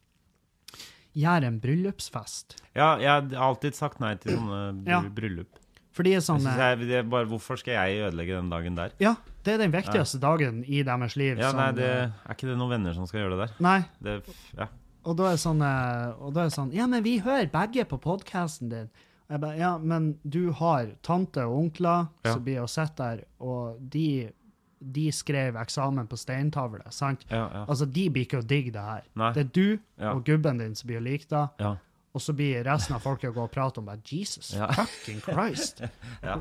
gjøre en bryllupsfest. Ja, jeg har alltid sagt nei til sånne bry Ja. bryllup. For de er Jeg sånn synes eh, jeg, det er bare, hvorfor skal jeg ødelegge den dagen der? Ja, det er den viktigste dagen i deres liv. Ja, som, nei, det eh, er ikke det noen venner som skal gjøre det der. nei, Det, ja. og da er det sånn, eh, og da er det sånn, ja, men vi hører begge på podcasten din. Og jeg bare, ja, men du har tante og onkler Ja. som blir å sitte der, og de, de skrev eksamen på steintavle, sant? Ja, ja. Altså, de blir ikke å digge det her. Nei. Det er du Ja. og gubben din som blir å like det, Ja. og så blir resten av folket å gå og prate om bare, Jesus Ja. fucking Christ. Ja.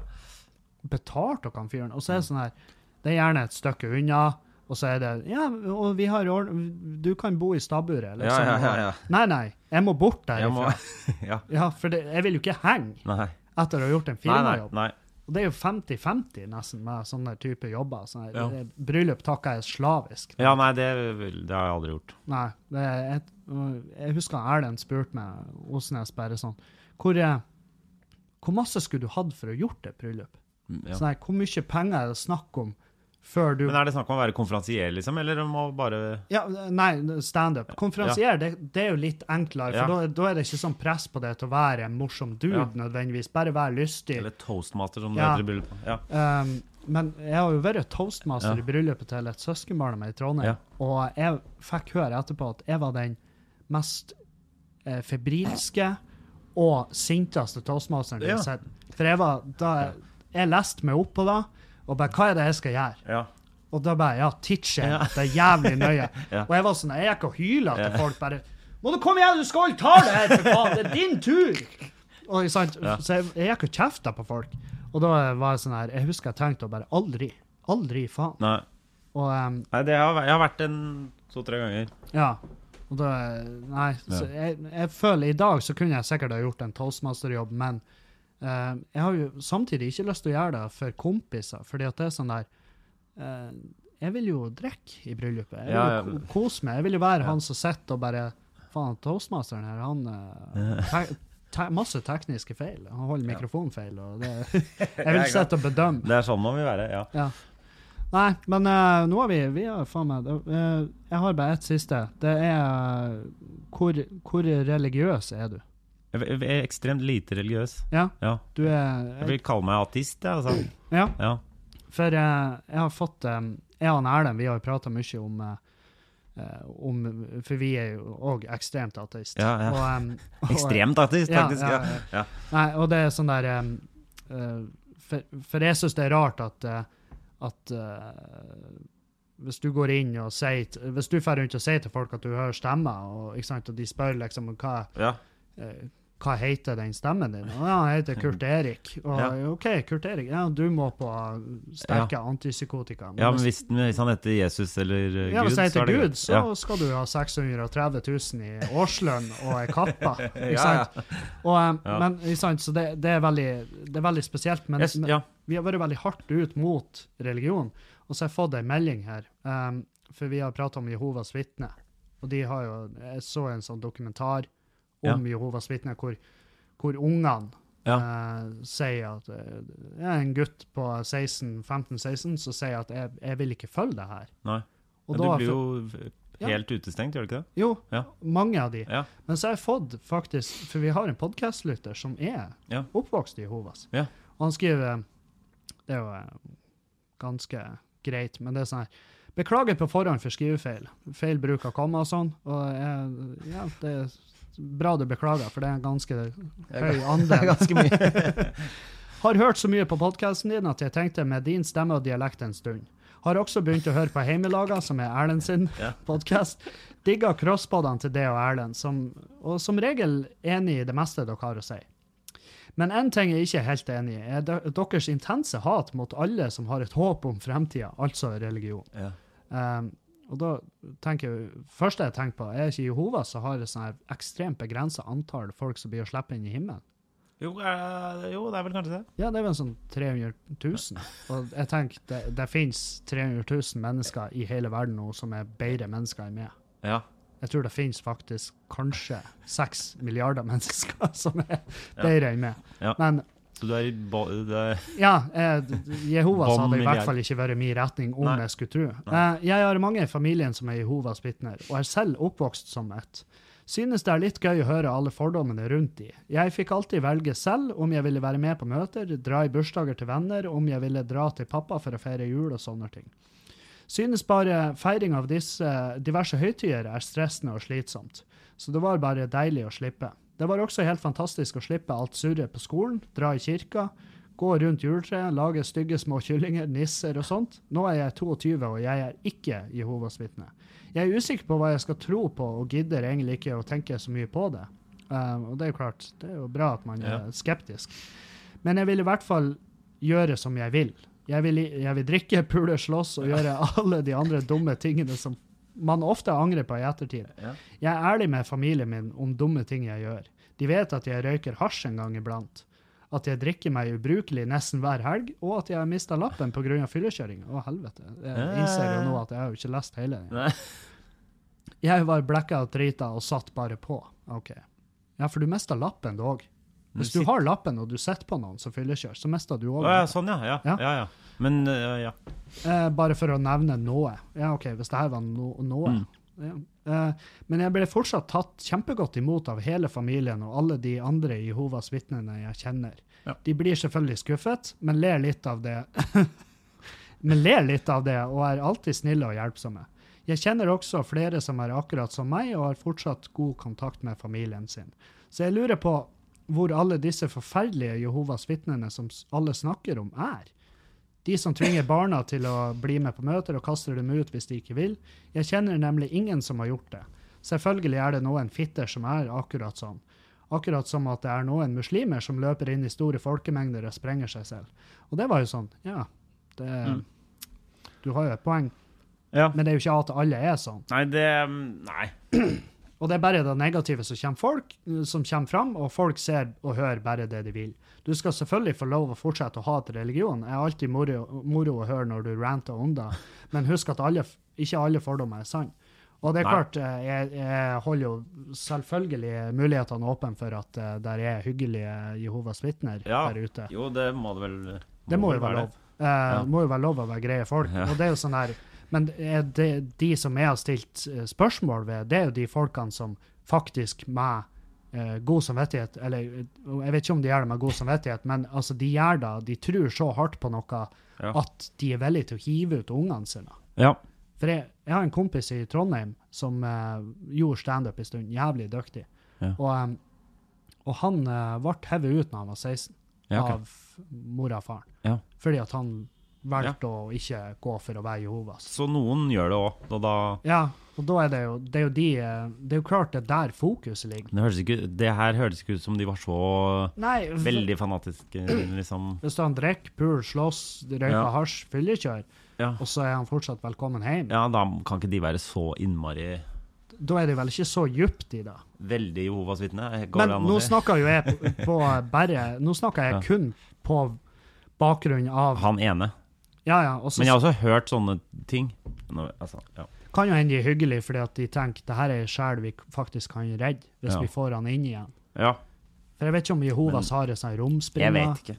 Betalt dere fyren. Og så er det sånn her, det er gjerne et stykke unna, og så er det, ja, og vi har ord, du kan bo i stabburet, Ja, liksom. ja, ja, ja. Nei, nei, jeg må bort Jeg må, derifra. ja. Ja, for det, jeg vil jo ikke henge Nei. etter å ha gjort en Nei, nei, firmajobb. nei. Og det er jo femti femti nesten med sånne type jobber. Sånne, Ja. det- Bryllup takker jeg slavisk. Ja, nei, det, det har jeg aldri gjort. Nei, det er et, jeg husker Erlend spurte meg, Osnes, bare sånn, hvor, er- hvor masse skulle du hatt for å gjort et bryllup? Ja. Sånn, her, hvor mye penger er det snakk om før du... Men er det snakk om å være konferansier, liksom, eller om å bare Ja, nei, stand-up. Konferansier, det, det er jo litt enklere, for Ja. da, da er det ikke sånn press på det til å være en morsom dude, Ja. nødvendigvis. Bare være lystig. Eller toastmaster, som det Ja. heter i bryllupet. Ja. Um, men jeg har jo vært toastmaster Ja. i bryllupet til et søskenbarn av meg i Trondheim, Ja. og jeg fikk høre etterpå at jeg var den mest eh, febrilske og sinteste toastmasteren jeg Ja. har sett. For jeg var, da, jeg leste meg opp på det, og bare, hva er det jeg skal gjøre? Ja. Og da bare, ja, teacher, Ja. det er jævlig nøye. Ja. Og jeg var sånn, jeg gikk og hylet til Ja. folk, bare, må du komme igjen, du skal jo ta det her, for faen, det er din tur! Og, sant? Ja. Så jeg, jeg gikk og kjeftet på folk. Og da var jeg sånn her, jeg husker jeg tenkte å bare, aldri, aldri faen. Nei. Og um, Nei, det har, jeg har vært en to-tre ganger. ja, og da, nei, så jeg, jeg føler i dag så kunne jeg sikkert ha gjort en toastmasterjobb, men eh, jeg har jo samtidig ikke lyst til å gjøre det for kompiser, fordi at det er sånn der, eh, jeg vil jo drikke i bryllupet, jeg vil Ja, ja. jo ko- kose meg, jeg vil jo være Ja. han som sitter og bare, faen, toastmasteren her, han, eh, te, te, masse tekniske feil, han holder Ja. mikrofonfeil, og det, jeg vil sitte og bedømme. Det er sånn man vil være, ja. Ja. Nei, men eh, nå har vi, vi har faen meg, eh, jeg har bare ett siste. Det er, eh, hvor, hvor religiøs er du? Jeg er ekstremt lite religiøs. Ja, Ja. du er, Jeg vil kalle meg ateist, jeg, altså. ja, Ja. for eh, jeg har fått, eh, jeg og Erlend, vi har jo pratet mye om, eh, eh, om, for vi er jo også ekstremt ateist. Ja, ja. Og, em, og- Ekstremt ateist, Ja, faktisk. ja, Ja, ja. ja. Nei, og det er sånn der, em, eh, for, for jeg synes det er rart at, eh, at eh, hvis du går inn og sier, t- hvis du fer rundt og sier til folk at du hører stemmer, og, ikke sant, og de spør liksom hva, ja. eh, hva heter den stemmen din? Og ja, han heter Kurt Erik. Og Ja. ok, Kurt Erik, ja, du må på sterke antipsykotika. Ja, men hvis, hvis han heter Jesus eller uh, ja, Gud, hvis jeg så heter er det Gud, greit. så Ja. skal du ha seks hundre og tretti tusen i årslønn og ei kappa, ikke Ja, sant? ja. Og, um, Ja. men, ikke sant, så det, det, er veldig, det er veldig spesielt, men, Yes, men ja. vi har vært veldig hardt ut mot religion, og så har jeg fått en melding her, um, for vi har pratet om Jehovas vitne, og de har jo, jeg så en sånn dokumentar om Ja. Jehovas vitne, hvor, hvor ungene Ja. eh, sier at eh, jeg er en gutt på seksten, femten seksten, så sier at jeg, jeg vil ikke følge det her. Nei. Og Men da- du blir jo Ja. helt utestengt, gjør du ikke det? Jo, Ja. mange av de. Ja. Men så har jeg fått faktisk, for vi har en podcastlytter som er Ja. oppvokst i Jehovas. Ja. Og han skriver, det er jo eh, ganske greit, men det er sånn her, beklager på forhånd for skrivefeil, feil bruk av komma og sånn, og jeg, ja, det er bra du beklager, for det er en ganske høy andel. Ganske mye. Har hørt så mye på podcasten din at jeg tenkte med din stemme og dialekt en stund. Har også begynt å høre på Heimelaga, som er Erlend sin Ja. podcast. Digger crosspodene til det og Erlend, som, og som regel enig i det meste dere har å si. Men en ting jeg ikke er helt enig i, er de- deres intense hat mot alle som har et håp om fremtiden, altså religion. Ja. Um, og da tenker jeg, første jeg tenker på, er ikke Jehovas så har et sånn her ekstremt begrenset antall folk som blir å slippe inn i himmelen. Jo, eh, jo, det er vel kanskje det. Ja, det er vel sånn tre hundre tusen. Og jeg tenker, det, det finnes tre hundre tusen mennesker i hele verden nå som er bedre mennesker enn meg. Ja. Jeg tror det finnes faktisk kanskje seks milliarder mennesker som er bedre enn meg. Ja. Men Så du er i bo... Det er, ja, eh, Jehovas Bom hadde i hvert milliard. fall ikke vært min retning om Nei. jeg skulle tro. Eh, jeg har mange i familien som er Jehovas vitner, og er selv oppvokst som et. Synes det er litt gøy å høre alle fordommene rundt de. Jeg fikk alltid velge selv om jeg ville være med på møter, dra i bursdager til venner, om jeg ville dra til pappa for å feire jul og sånne ting. Synes bare feiring av disse diverse høytider er stressende og slitsomt, så det var bare deilig å slippe. Det var også helt fantastisk å slippe alt surret på skolen, dra i kirka, gå rundt juletreet, lage stygge små kyllinger, nisser og sånt. Nå er jeg tjueto, og jeg er ikke Jehovas vitne. Jeg er usikker på hva jeg skal tro på, og gidder egentlig ikke å tenke så mye på det. Um, og det er jo klart, det er jo bra at man er Ja. skeptisk. Men jeg vil i hvert fall gjøre som jeg vil. Jeg vil, jeg vil drikke, pule, slåss og gjøre alle de andre dumme tingene som man ofte angrer på i ettertid. ja. Jeg er ærlig med familien min om dumme ting jeg gjør. De vet at jeg røyker hasj en gang iblant, at jeg drikker meg ubrukelig nesten hver helg, og at jeg har mistet lappen på grunn av fyllekjøring. Å, helvete. Jeg innser jo nå at jeg har jo ikke lest hele den. Nei. Jeg var blackout drita og satt bare på. Ok. Ja, for du mistet lappen du også. Hvis du har lappen og du setter på noen som fyllekjører, så mister du Å, også. ja, sånn, ja. Ja, Ja. ja. ja. Men, eh, ja. Eh, bare for å nevne noe. Ja, ok, hvis det her var no noe. Mm. Ja. Eh, men jeg ble fortsatt tatt kjempegodt imot av hele familien og alle de andre Jehovas vitnene jeg kjenner. Ja. De blir selvfølgelig skuffet, men ler litt av det. men ler litt av det og er alltid snille og hjelpsomme. Jeg kjenner også flere som er akkurat som meg og har fortsatt god kontakt med familien sin. Så jeg lurer på hvor alle disse forferdelige Jehovas vitnene som s- alle snakker om er. De som tvinger barna til å bli med på møter og kaster dem ut hvis de ikke vil. Jeg kjenner nemlig ingen som har gjort det. Selvfølgelig er det noen fitter som er akkurat sånn. Akkurat som at det er noen muslimer som løper inn i store folkemengder og sprenger seg selv. Og det var jo sånn, ja, det, Mm. du har jo et poeng. ja. Men det er jo ikke at alle er sånn. Nei, det Nei. Og det er bare det negative som kommer, folk, som kommer fram, og folk ser og hører bare det de vil. Du skal selvfølgelig få lov å fortsette å hate religion. Det er alltid moro, moro å høre når du ranter om det, men husk at alle, ikke alle fordommer er sann. Og det er Nei. klart, eh, jeg, jeg holder jo selvfølgelig mulighetene åpne for at uh, der er hyggelige Jehovas vitner Ja. der ute. Jo, det må det vel Det må vel jo være det. lov. Eh, Det må jo være lov å være greie folk. Ja. Og det er jo sånn her, men er det, de som jeg har stilt eh, spørsmål ved, det er jo de folkene som faktisk med eh, god samvittighet, eller eh, jeg vet ikke om de gjør det med god samvittighet, men altså de gjør det, de tror så hardt på noe Ja. at de er villige til å hive ut ungene sine. Ja. For jeg, jeg har en kompis i Trondheim som eh, gjorde stand-up en stund, jævlig dyktig. Ja. Og, em, og han uh, ble hevet ut når han var seksten, Ja, ok. av mora og faren. Ja. Fordi at han valgte å ikke gå for å være Jehovas. Så noen gjør det òg, og da Ja, Og da er det jo, det er jo de, det er jo klart det der fokuset ligger. Det, høres ikke, det her høres ikke ut som de var så Nei, veldig fanatiske, liksom. Hvis han drikker, pul, slåss, røyker Ja. hasj, fyllekjør, Ja. og så er han fortsatt velkommen hjem, ja, da kan ikke de være så innmari da er det vel ikke så djupt i det. veldig Jehovas vitne. Går Men det an å nå si? snakker jo jeg på, på bare, nå snakker jeg Ja. kun på bakgrunn av, Han ene. ja, ja, og så Men jeg har også hørt sånne ting. Nå, altså, ja. kan jo hende de er hyggelige, fordi at de tenker, det her er en sjel vi faktisk kan redde, hvis Ja. vi får han inn igjen. ja, For jeg vet ikke om Jehovas har en sånn jeg romspringer. vet ikke.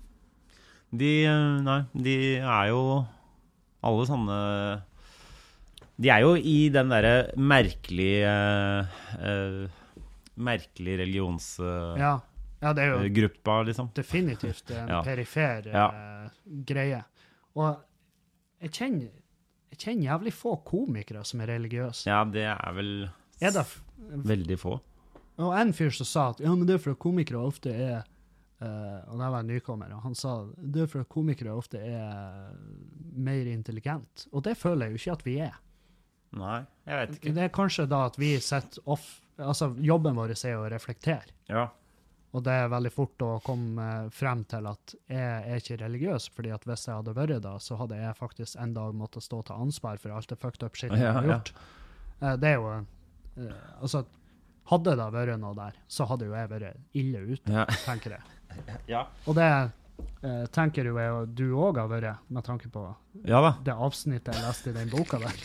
De, eh, nei, de er jo alle sånne De er jo i den derre merkelige uh, Merkelige religionsgruppa, Ja. ja, det er jo liksom. definitivt en Ja. perifer Ja. eh, greie. Og jeg kjenner, jeg kjenner jævlig få komikere som er religiøse. Ja, det er vel Er det, f- veldig få. og en fyr som sa at ja, men det er for at komikere ofte er eh, og det var en nykommer, og han sa det er for at komikere ofte er mer intelligent. Og det føler jeg jo ikke at vi er. Nei, jeg vet ikke. Det er kanskje da at vi setter off, altså jobben vår er å reflektere. Ja. Og det er veldig fort å komme frem til at jeg er ikke religiøs, fordi at hvis jeg hadde vært da, så hadde jeg faktisk en dag måttet stå til ansvar for alt det fucked up shit jeg Ja, har ja. gjort. Eh, Det er jo, eh, altså, hadde det vært noe der, så hadde jo jeg vært ille ute, Ja. tenker jeg. Ja. Og det eh, tenker jo jeg, og du også har vært, med tanke på ja da. det avsnittet jeg leste i den boka der.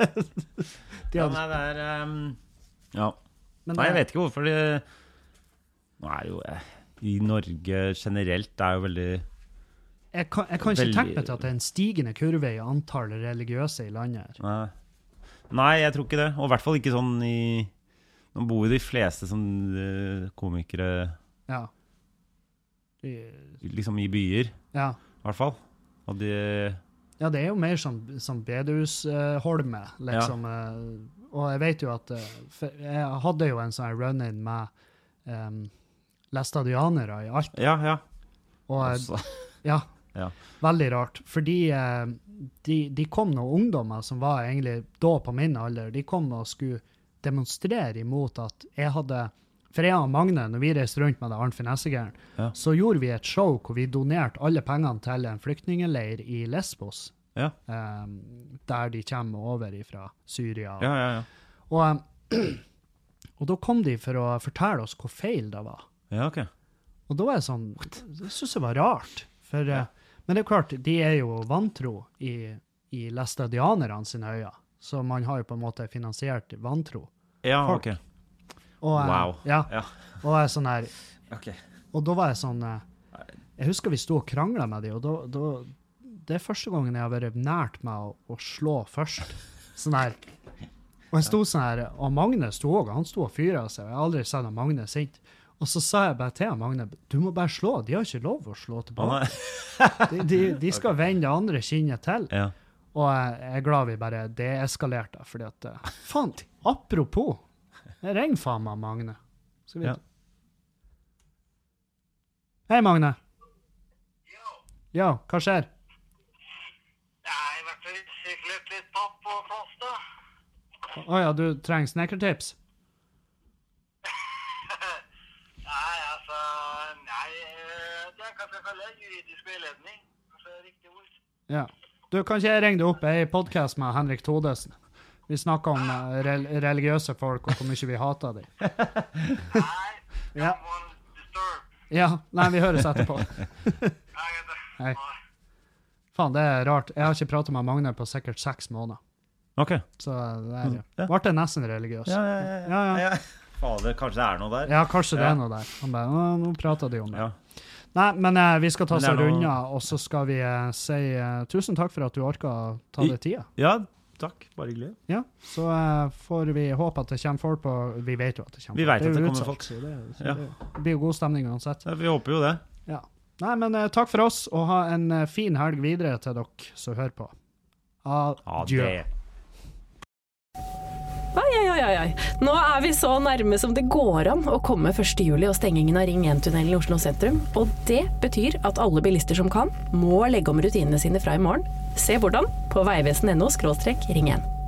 De Ja, hadde, nei, det er um, Ja. men Nei, jeg det- vet ikke hvorfor det Nå er jo eh, I Norge generelt det er jo veldig Jeg kan, jeg kan ikke Veldig- tenke meg til at det er en stigende kurve i antall religiøse i landet her. Nei. Nei, jeg tror ikke det. Og i hvert fall ikke sånn i Nå bor jo de fleste som eh, komikere Ja. De, liksom i byer, ja. i hvert fall. Og de Ja, det er jo mer som, som bedehusholme, liksom. eh, Og jeg vet jo at eh, for jeg hadde jo en sånn run-in med um, læstadianere i alt. Ja, ja. Og eh, Også. ja, Ja. veldig rart. Fordi eh, de, de kom noen ungdommer som var egentlig da på min alder, de kom og skulle demonstrere imot at jeg hadde For jeg og Magne, når vi reiste rundt med det Arnfinn Essegeren, Ja. så gjorde vi et show hvor vi donerte alle pengene til en flyktningeleir i Lesbos, Ja. eh, der de kommer over fra Syria. Ja, ja, ja. Og, eh, og da kom de for å fortelle oss hvor feil det var. Ja, ok. Og da var jeg sånn, det synes jeg var rart. For, Ja. eh, men det er klart, de er jo vantro i, i læstadianerne sine øyne, så man har jo på en måte finansiert vantro. Ja, Folk. ok. Og, eh, Wow. Ja, Ja. og jeg er sånn her, Ok. og da var jeg sånn, eh, jeg husker vi stod og kranglet med dem, og da, da, det er første gangen jeg har vært nært med å, å slå først. Sånn her. Og jeg stod sånn her, og Magne stod også, han stod og fyret seg, og jeg har aldri sett at Magne er sint. Og så sa jeg bare til Magne, du må bare slå, de har ikke lov å slå Å, tilbake. nei. De, de, de skal vende det andre kinnet til. Ja. Og jeg, jeg er glad vi bare deeskalerte, fordi at, eh, faen, apropos, jeg ringer faen meg Magne. Skal vi... Ja. Hei, Magne. Ja, hva skjer? Jeg har vært og syklet litt papp på plass da. Åja, du trenger snekkertips? Nei, altså, nei, eh, det er hva skal jeg kalle det, juridisk veiledning. Altså, riktig ord. Ja. Du, kan ikke jeg ringe deg opp? Jeg er i podcast med Henrik Thodesen. Vi snakker om eh, rel religiøse folk og hvor mye vi hater dem. Nei, Ja. come on, disturb. Ja, nei, vi høres etterpå. Nei, vet du. Hei. Faen, det er rart. Jeg har ikke pratet med Magne på sikkert seks måneder. Ok. Så det er jo. Ja. Ble det nesten religiøs. Ja, ja, ja. Ja, ja. ja. Fader, kanskje det er noe der? Ja, kanskje det Ja. er noe der. Han bare, «Å, nå prater de om det. Ja. Nei, men eh, vi skal ta Men oss det en er noe- runde, og så skal vi eh, si eh, tusen takk for at du orket å ta I- deg tida. Ja, takk. Bare hyggelig. Ja, så eh, får vi håpe at det kommer folk på. Vi vet jo at det kommer Vi folk. vet er at jo det kommer utsolgt, folk. så Det, så Ja. det, det blir jo god stemning uansett. Ja, vi håper jo det. Ja. Nei, men eh, takk for oss, og ha en eh, fin helg videre til dere som hører på. Adjø. det. Oi, oi, oi, oi. Nå er vi så nærme som det går an å komme første juli og stengingen av Ring én-tunnelen i Oslo sentrum. Og det betyr at alle bilister som kan, må legge om rutinene sine fra i morgen. Se hvordan på veivesen punktum no skråstrek ring én.